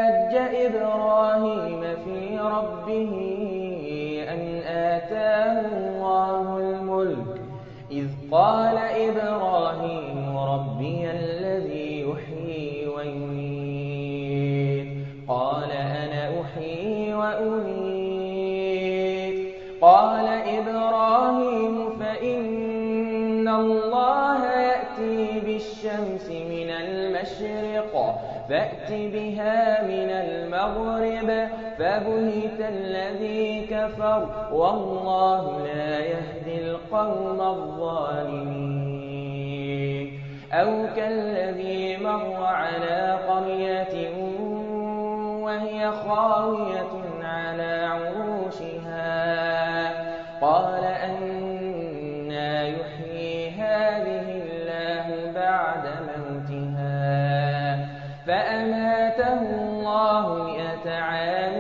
اللَّهَ يَأْتِي بِالشَّمْسِ مِنَ الْمَشْرِقِ فَأْتِ بِهَا مِنَ الْمَغْرِبِ فَبُهِتَ الَّذِي كَفَرَ وَاللَّهُ لَا يَهْدِي الْقَوْمَ الظَّالِمِينَ أَوْ كَالَّذِي مَرَّ عَلَىٰ قَرْيَةٍ وَهِيَ خَاوِيَةٌ عَلَىٰ عُرُوشِهَا قَالَ أَنَّىٰ يُحْيِي هَٰذِهِ اللَّهُ بَعْدَ مَوْتِهَا فَأَمَاتَهُ اللَّهُ مِائَةَ عَامٍ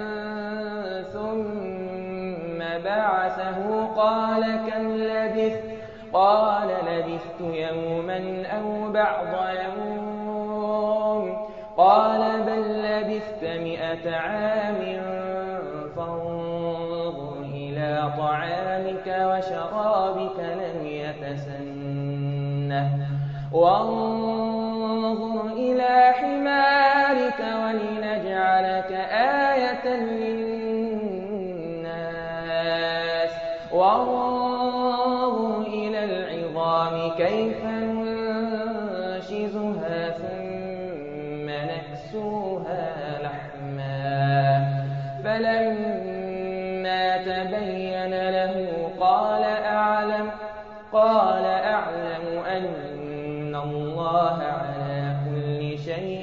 ثُمَّ بَعَثَهُ قَالَ كَمْ لَبِثْتَ قَالَ لَبِثْتُ يَوْمًا أَوْ بَعْضَ يَوْمٍ قَالَ بَل لَّبِثْتَ مِائَةَ عَامٍ فَانظُرْ إِلَىٰ طَعَامِكَ وَشَرَابِكَ لَمْ يَتَسَنَّهْ وَانظُرْ إِلَىٰ حِمَارِكَ وَلِنَجْعَلَكَ آيَةً لِّلنَّاسِ وانظُرْ إِلَى الْعِظَامِ كَيْفَ نُنشِزُهَا ثُمَّ نَكْسُوهَا لَحْمًا فَلَمَّا تَبَيَّنَ لَهُ قَالَ أَعْلَمُ قَالَ أَعْلَمُ أَنَّ اللَّهَ عَلَىٰ كُلِّ شَيْءٍ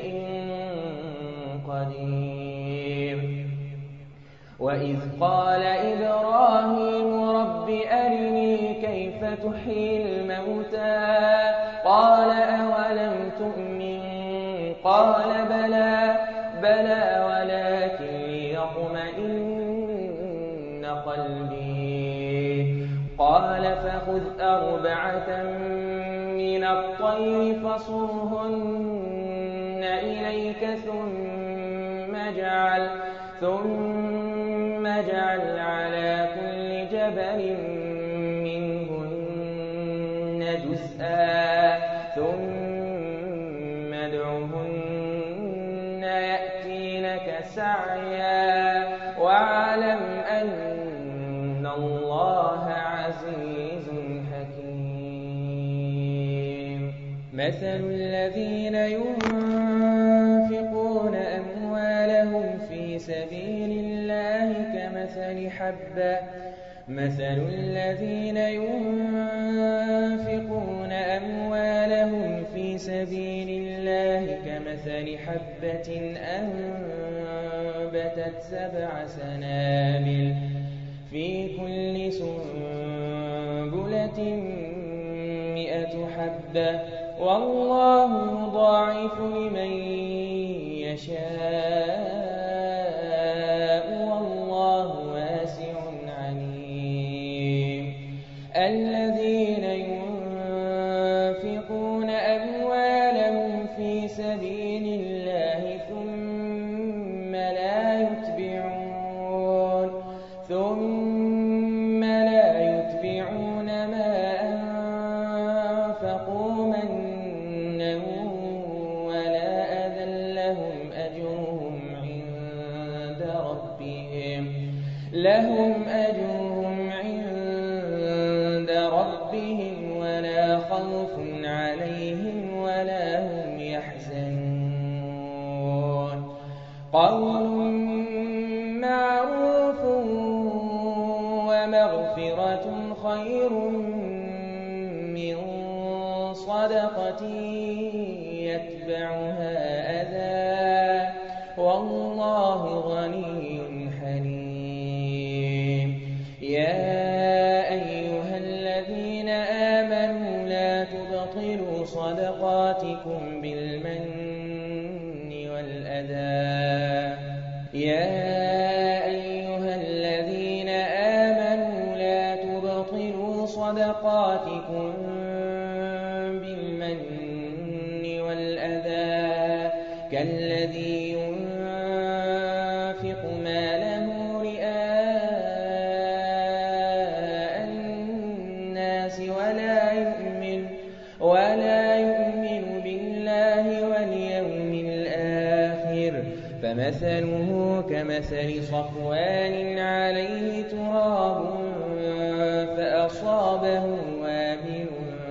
قَدِيرٌ وَإِذْ قَالَ إِبْرَاهِيمُ رَبِّ أَرِنِي كَيْفَ تُحْيِي الْمَوْتَىٰ قَالَ أَوَلَمْ تُؤْمِن قَالَ بَلَىٰ بَلَىٰ وَلَٰكِن لِّيَطْمَئِنَّ قَلْبِي قَالَ فَخُذْ أَرْبَعَةً مِّنَ الطَّيْرِ فَصُرْهُنَّ إِلَيْكَ ثُمَّ اجْعَلْ ثُمَّ اجْعَلْ عَلَىٰ كُلِّ جَبَلٍ مِّنْهُنَّ جُزْءًا ثُمَّ ادْعُهُنَّ يَأْتِينَكَ سَعْيًا وَاعْلَمْ أَنَّ اللَّهَ عَزِيزٌ حَكِيمٌ مَثَلُ الَّذِينَ يُنفِقُونَ أَمْوَالَهُمْ فِي سَبِيلِ اللَّهِ كَمَثَلِ حَبَّةٍ مَثَلُ الَّذِينَ يُنفِقُونَ أَمْوَالَهُمْ فِي سَبِيلِ اللَّهِ كَمَثَلِ حَبَّةٍ أَنبَتَتْ سَبْعَ سَنَابِلَ فِي كُلِّ سُنبُلَةٍ مِّائَةُ حَبَّةٍ وَاللَّهُ يُضَاعِفُ لِمَن يَشَاءُ وَاللَّهُ وَاسِعٌ عَلِيمٌ الَّذِينَ يُنفِقُونَ أَمْوَالَهُمْ فِي سَبِيلِ اللَّهِ ثُمَّ لَا يُتْبِعُونَ ثُمَّ لَا يُتْبِعُونَ مَا أَنفَقُوا مَنًّا وَلَا أَذًى لَّهُمْ أَجْرُهُمْ عِندَ رَبِّهِمْ لَهُمْ أَجْرُهُمْ عِندَ رَبِّهِمْ وَلَا خَوْفٌ عَلَيْهِمْ وَلَا هُمْ يَحْزَنُونَ قَوْلٌ مَّعْرُوفٌ وَمَغْفِرَةٌ خَيْرٌ مِّن صَدَقَةٍ يَتْبَعُهَا أَذًى وَاللَّهُ غَنِيٌّ حَلِيمٌ يَا أَيُّهَا الَّذِينَ آمَنُوا لَا تُبْطِلُوا صَدَقَاتِكُمْ بِالْمَنِّ وَالْأَذَىٰ يَا أَيُّهَا الَّذِينَ آمَنُوا لَا تُبْطِلُوا صَدَقَاتِكُمْ بِالْمَنِّ وَالْأَذَىٰ كَالَّذِي يُنفِقُ مَالَهُ رِئَاءَ النَّاسِ وَلَا يُؤْمِنُ بِاللَّهِ وَالْيَوْمِ الْآخِرِ فَمَثَلُهُ كَمَثَلِ صَفْوَانٍ عَلَيْهِ تُرَابٌ فَأَصَابَهُ وَابِلٌ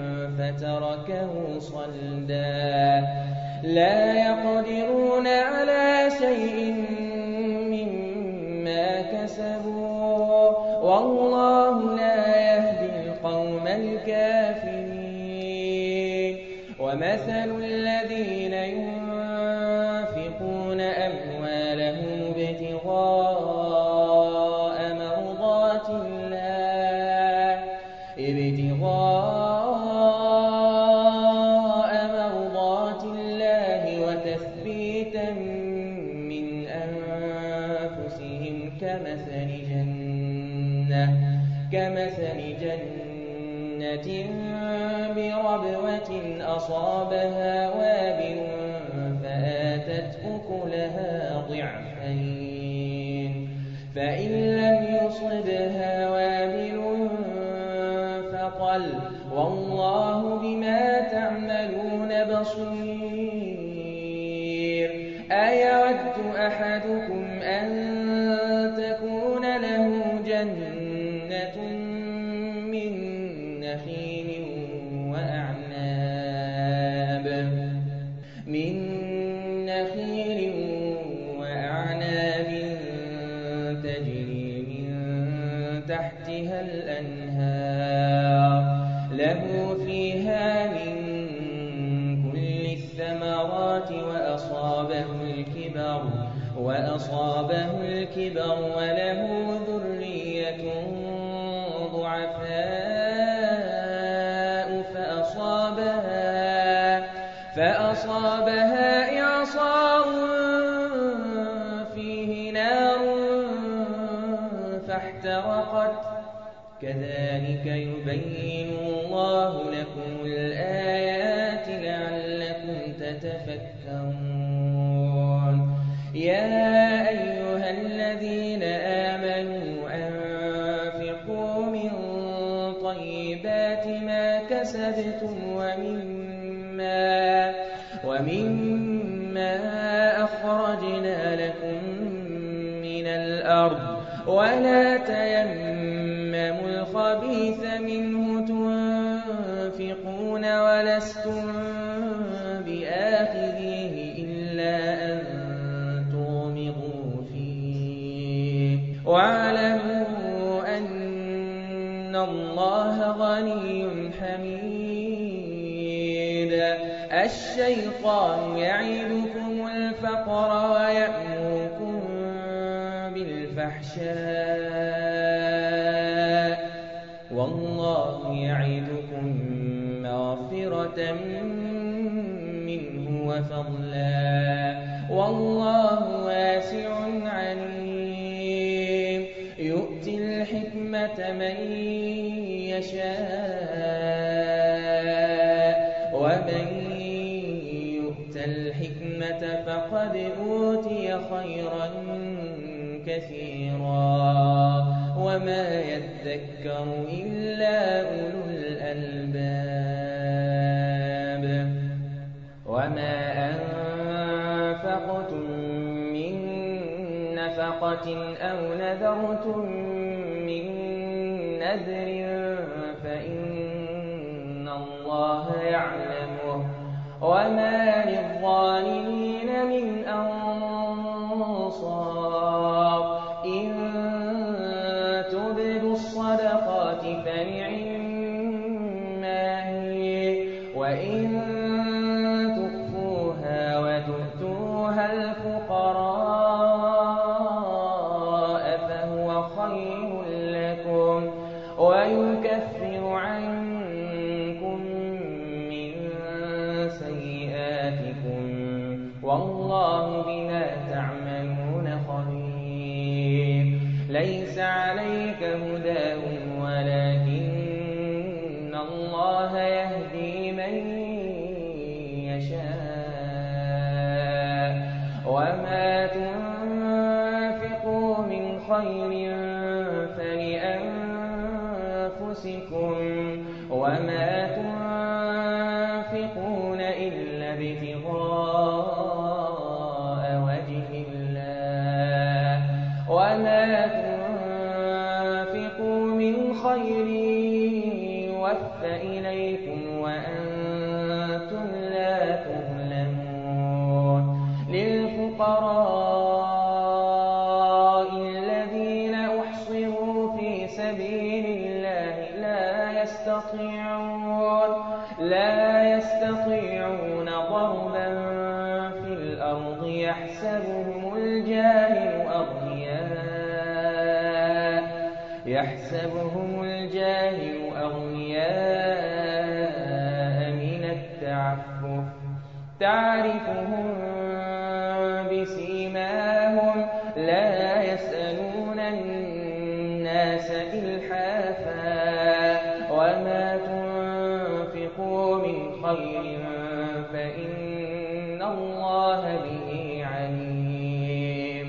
فتركه صلدا لا يقدرون على شيء مما كسبوا والله لا يهدي القوم الكافرين ومثل الذين ينفقون أموالهم ابتغاء مرضات الله ابتغاء مرضات الله وتثبيتا من أنفسهم كمثل جنة كمثل جنة بربوة أصابها وابل فآتت أكلها ضعفين فإن لم يصبها وابل فطل والله بما تعملون بصير أيود أحدكم أن تكون له جنة من نخيل وأعناب من نخيل وأعناب تجري من تحتها الأنهار له فيها من كل الثمرات وأصابه الكبر وأصابه الكبر وله ذرية ضعفاء فأصابها فأصابها إعصار فيه نار فاحترقت كذلك يبين الله لكم الآيات لعلكم تتفكرون يا أيها الذين آمنوا أنفقوا من طيبات ما كسبتم ومما ومما أخرجنا لكم من الأرض ولا تيمموا الخبيث منه تنفقون ولستم بآخذيه إلا أن تغمضوا فيه واعلموا أن الله غني حميد الشيطان يعدكم الفقر ويأمركم بالفحشاء والله يعدكم مغفرة منه وفضلا والله واسع عليم يؤتي الحكمة من يشاء ومن يؤت الحكمة فقد أوتي خيرا كثيرا وما يذكر إلا أولو الألباب وما أنفقتم من نفقة أو نذرتم من نذر فإن الله يعلمه وما للظالمين من أنصار إن تبدوا الصدقات فنعما هي وإن تخفوها وتؤتوها الفقراء فهو خير لكم ويكفر عنكم من سيئاتكم والله بما تعملون خبير ليس عليك هداهم ولكن الله يهدي من يشاء وما تنفقوا من خير فلأنفسكم وما تنفقون إلا ابتغاء وجه الله وما تنفقوا من خير يُوَفَّ إِلَيْكُمْ وَأَنتُمْ لَا تُظْلَمُونَ لِلْفُقَرَاءِ الَّذِينَ أُحْصِرُوا فِي سَبِيلِ اللَّهِ لَا يَسْتَطِيعُونَ لا يستطيعون ضربا في الأرض يحسبهم الجاهل أغنياء يحسبهم الجاهل أغنياء من التعفف تعرفهم بسيماهم لا يسألون الناس إلحافا وما تنفقوا من خير فإن الله به عليم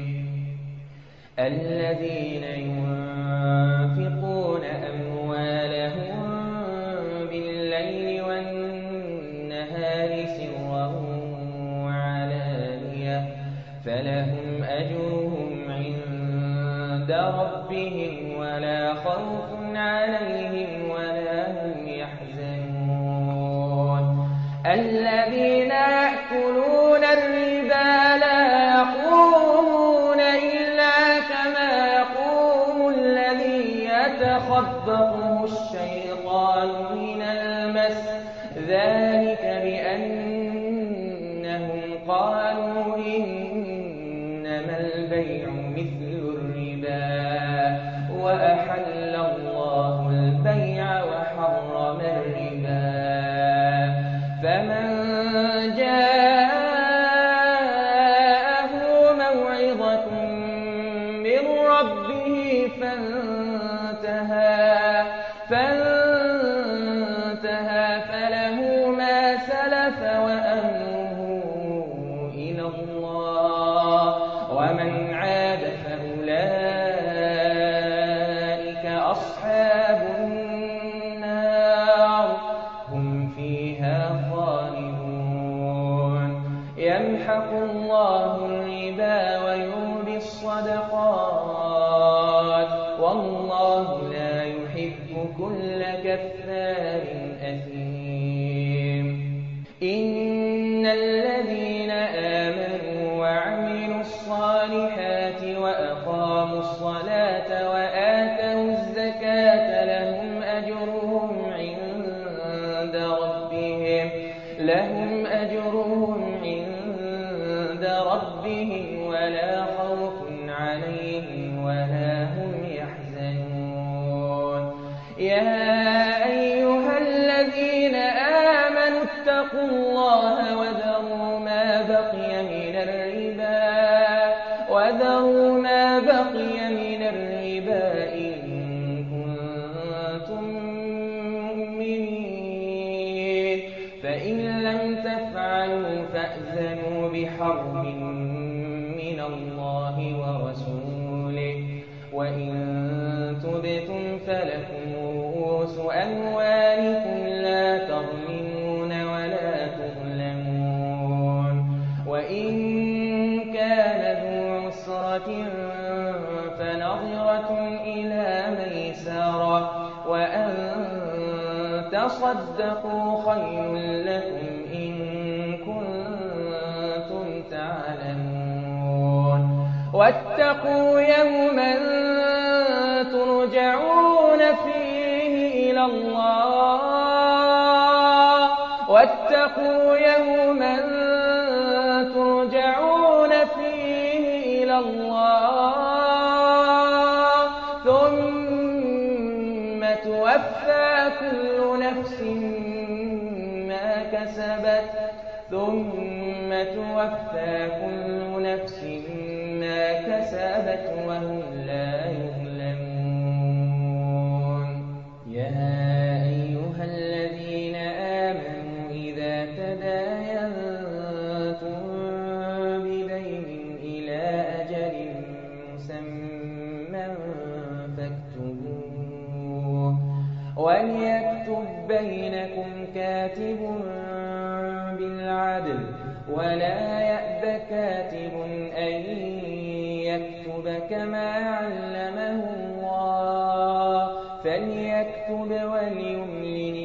الذين ينفقون أموالهم بالليل والنهار سرا وعلانية فلهم أجرهم عند ربهم ولا خوف عليهم ولا هم يحزنون الذين يأكلون الربا لا يقومون إلا كما يقوم الذي يتخبطه الشيطان من المس ذلك بأنهم قالوا إنما البيع مثل الربا وأحل الله البيع وحرم الربا فمن جاءه موعظة من ربه فانتهى فانتهى فله ما سلف وأمره إلى الله ومن عاد فأولئك أصحاب النار هم فيها خالدون يمحق الله الربا ويربي الصدقات والله لا يحب كل كفار أثيم إن الذين آمنوا وعملوا الصالحات وأقاموا الصلاة وآتوا الزكاة لهم أجرهم عند ربهم لهم أجرهم عند ربهم ولا خوف عليهم ولا هم يحزنون يا أيها الذين آمنوا اتقوا الله وذروا ما بقي من الربا وذروا ما بقي من الربا إن كنتم مؤمنين فإن لم تفعلوا فأذنوا بحرب من الله ورسوله وإن تبتم فلكم رؤوس أموالكم لا تظلمون ولا تظلمون وإن كان ذو عسرة فنظرة إلى ميسرة وأن تصدقوا خير لكم إن كنتم تعلمون واتقوا يوما ترجعون فيه إلى الله واتقوا يوما ترجعون فيه إلى الله ثم توفى كل نفس ما كسبت ثم توفى كل نفس ما كسبت وهم لا يظلمون يا أيها الذين آمنوا إذا تداينتم بدين إلى أجل مسمى فاكتبوه وليكتب بينكم كاتب بالعدل ولا يأب كاتب أن يكتب كما علمه الله فليكتب وليملل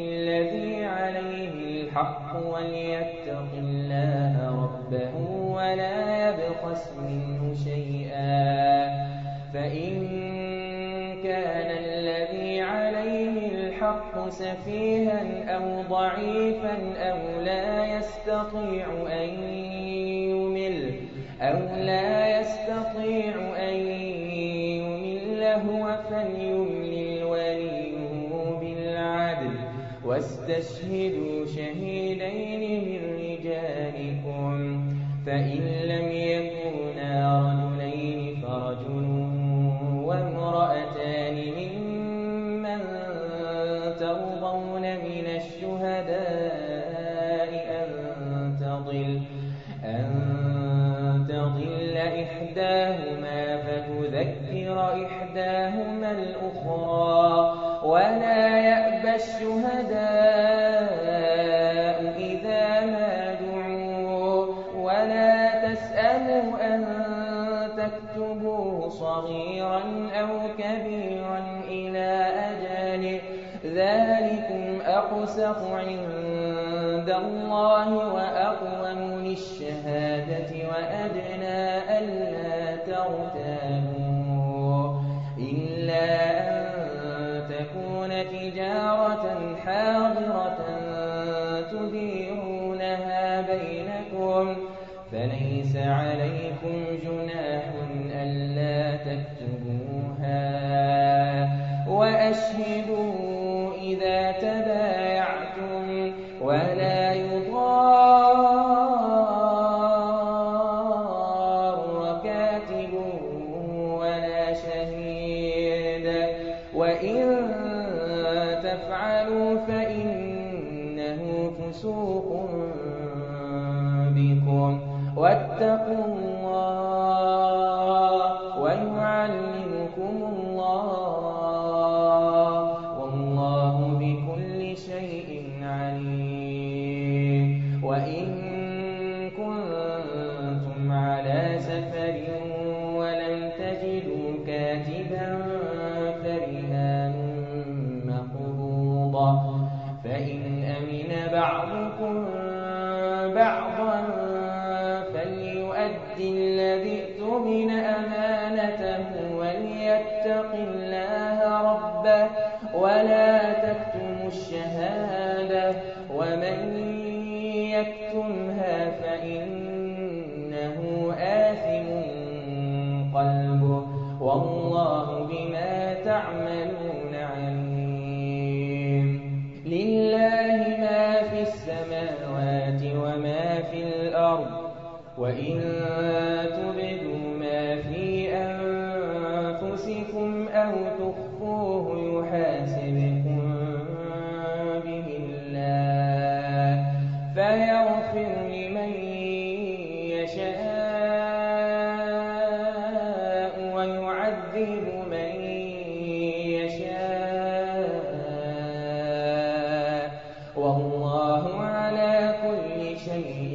الحق وليتق الله ربه ولا يبخس منه شيئا فإن كان الذي عليه الحق سفيها أو ضعيفا أو لا يستطيع أن يمل أو لا يستطيع أن يمل هو فليملل وليه بالعدل واستشهدوا شهيدين من رجالكم فإن لم يكونا رجلين فرجل وامرأتان ممن ترضون من الشهداء أن تضل أن تضل إحداهما فتذكر إحداهما الأخرى ولا يأبى الشهداء إذا ما دعوا ولا تسأموا أن تكتبوه صغيرا أو كبيرا إلى أجله ذلكم أقسط عند الله وأقوم للشهادة وأدنى ألا ترتابوا إلا أن تكون تجارة حاضرة تديرونها بينكم فليس عليكم جناح ألا تكتبوها وأشهدوا إذا تبايعتم ولا يضار كاتب ولا شهيد وإن تفعلوا فإنه فسوق بكم واتقوا الله ويعلمكم الله والله بكل شيء عليم وإن كنتم على سفر ولم تجدوا كاتبا فرهان مقبوضة فإن أمن بعضكم بعضا فليؤدي الذي اؤتمن أمانته وليتق الله ربه ولا تكتموا الشهادة ومن يكتمها فإنه آثم قلبه والله بما تعملون عليم لله ما في السماوات وما في الأرض وإن تبدوا ما في أنفسكم أو تخفوه يحاسبكم به الله فيغفر لمن يشاء ويعذب من يشاء والله على كل شيء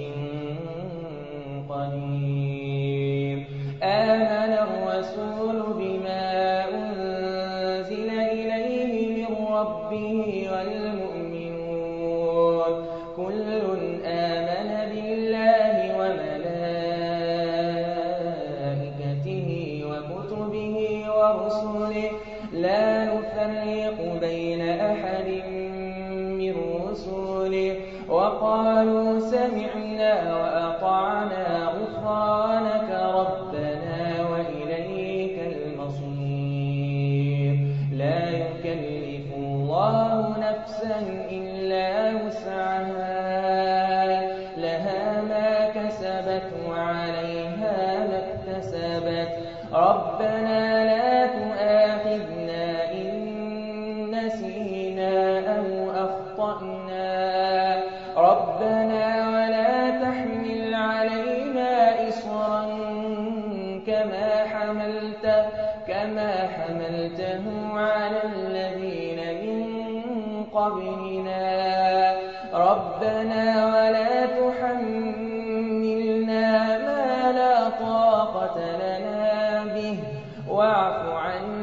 قدير آمن الرسول بما أنزل إليه من ربه والمؤمنون كل آمن بالله وملائكته وكتبه ورسله لا نفرق بين أحد من رسله وقالوا سمعنا وأطعنا غفرانك ربنا وإليك المصير لا يكلف الله نفسا إلا وسعها لها ما كسبت وعليها ما اكتسبت ربنا لا تؤاخذنا إن نسينا أو أخطأنا ربنا ولا تحمل علينا إصرا كما حملته كما حملته على الذين من قبلنا ربنا ولا تحملنا ما لا طاقة لنا به واعف عنا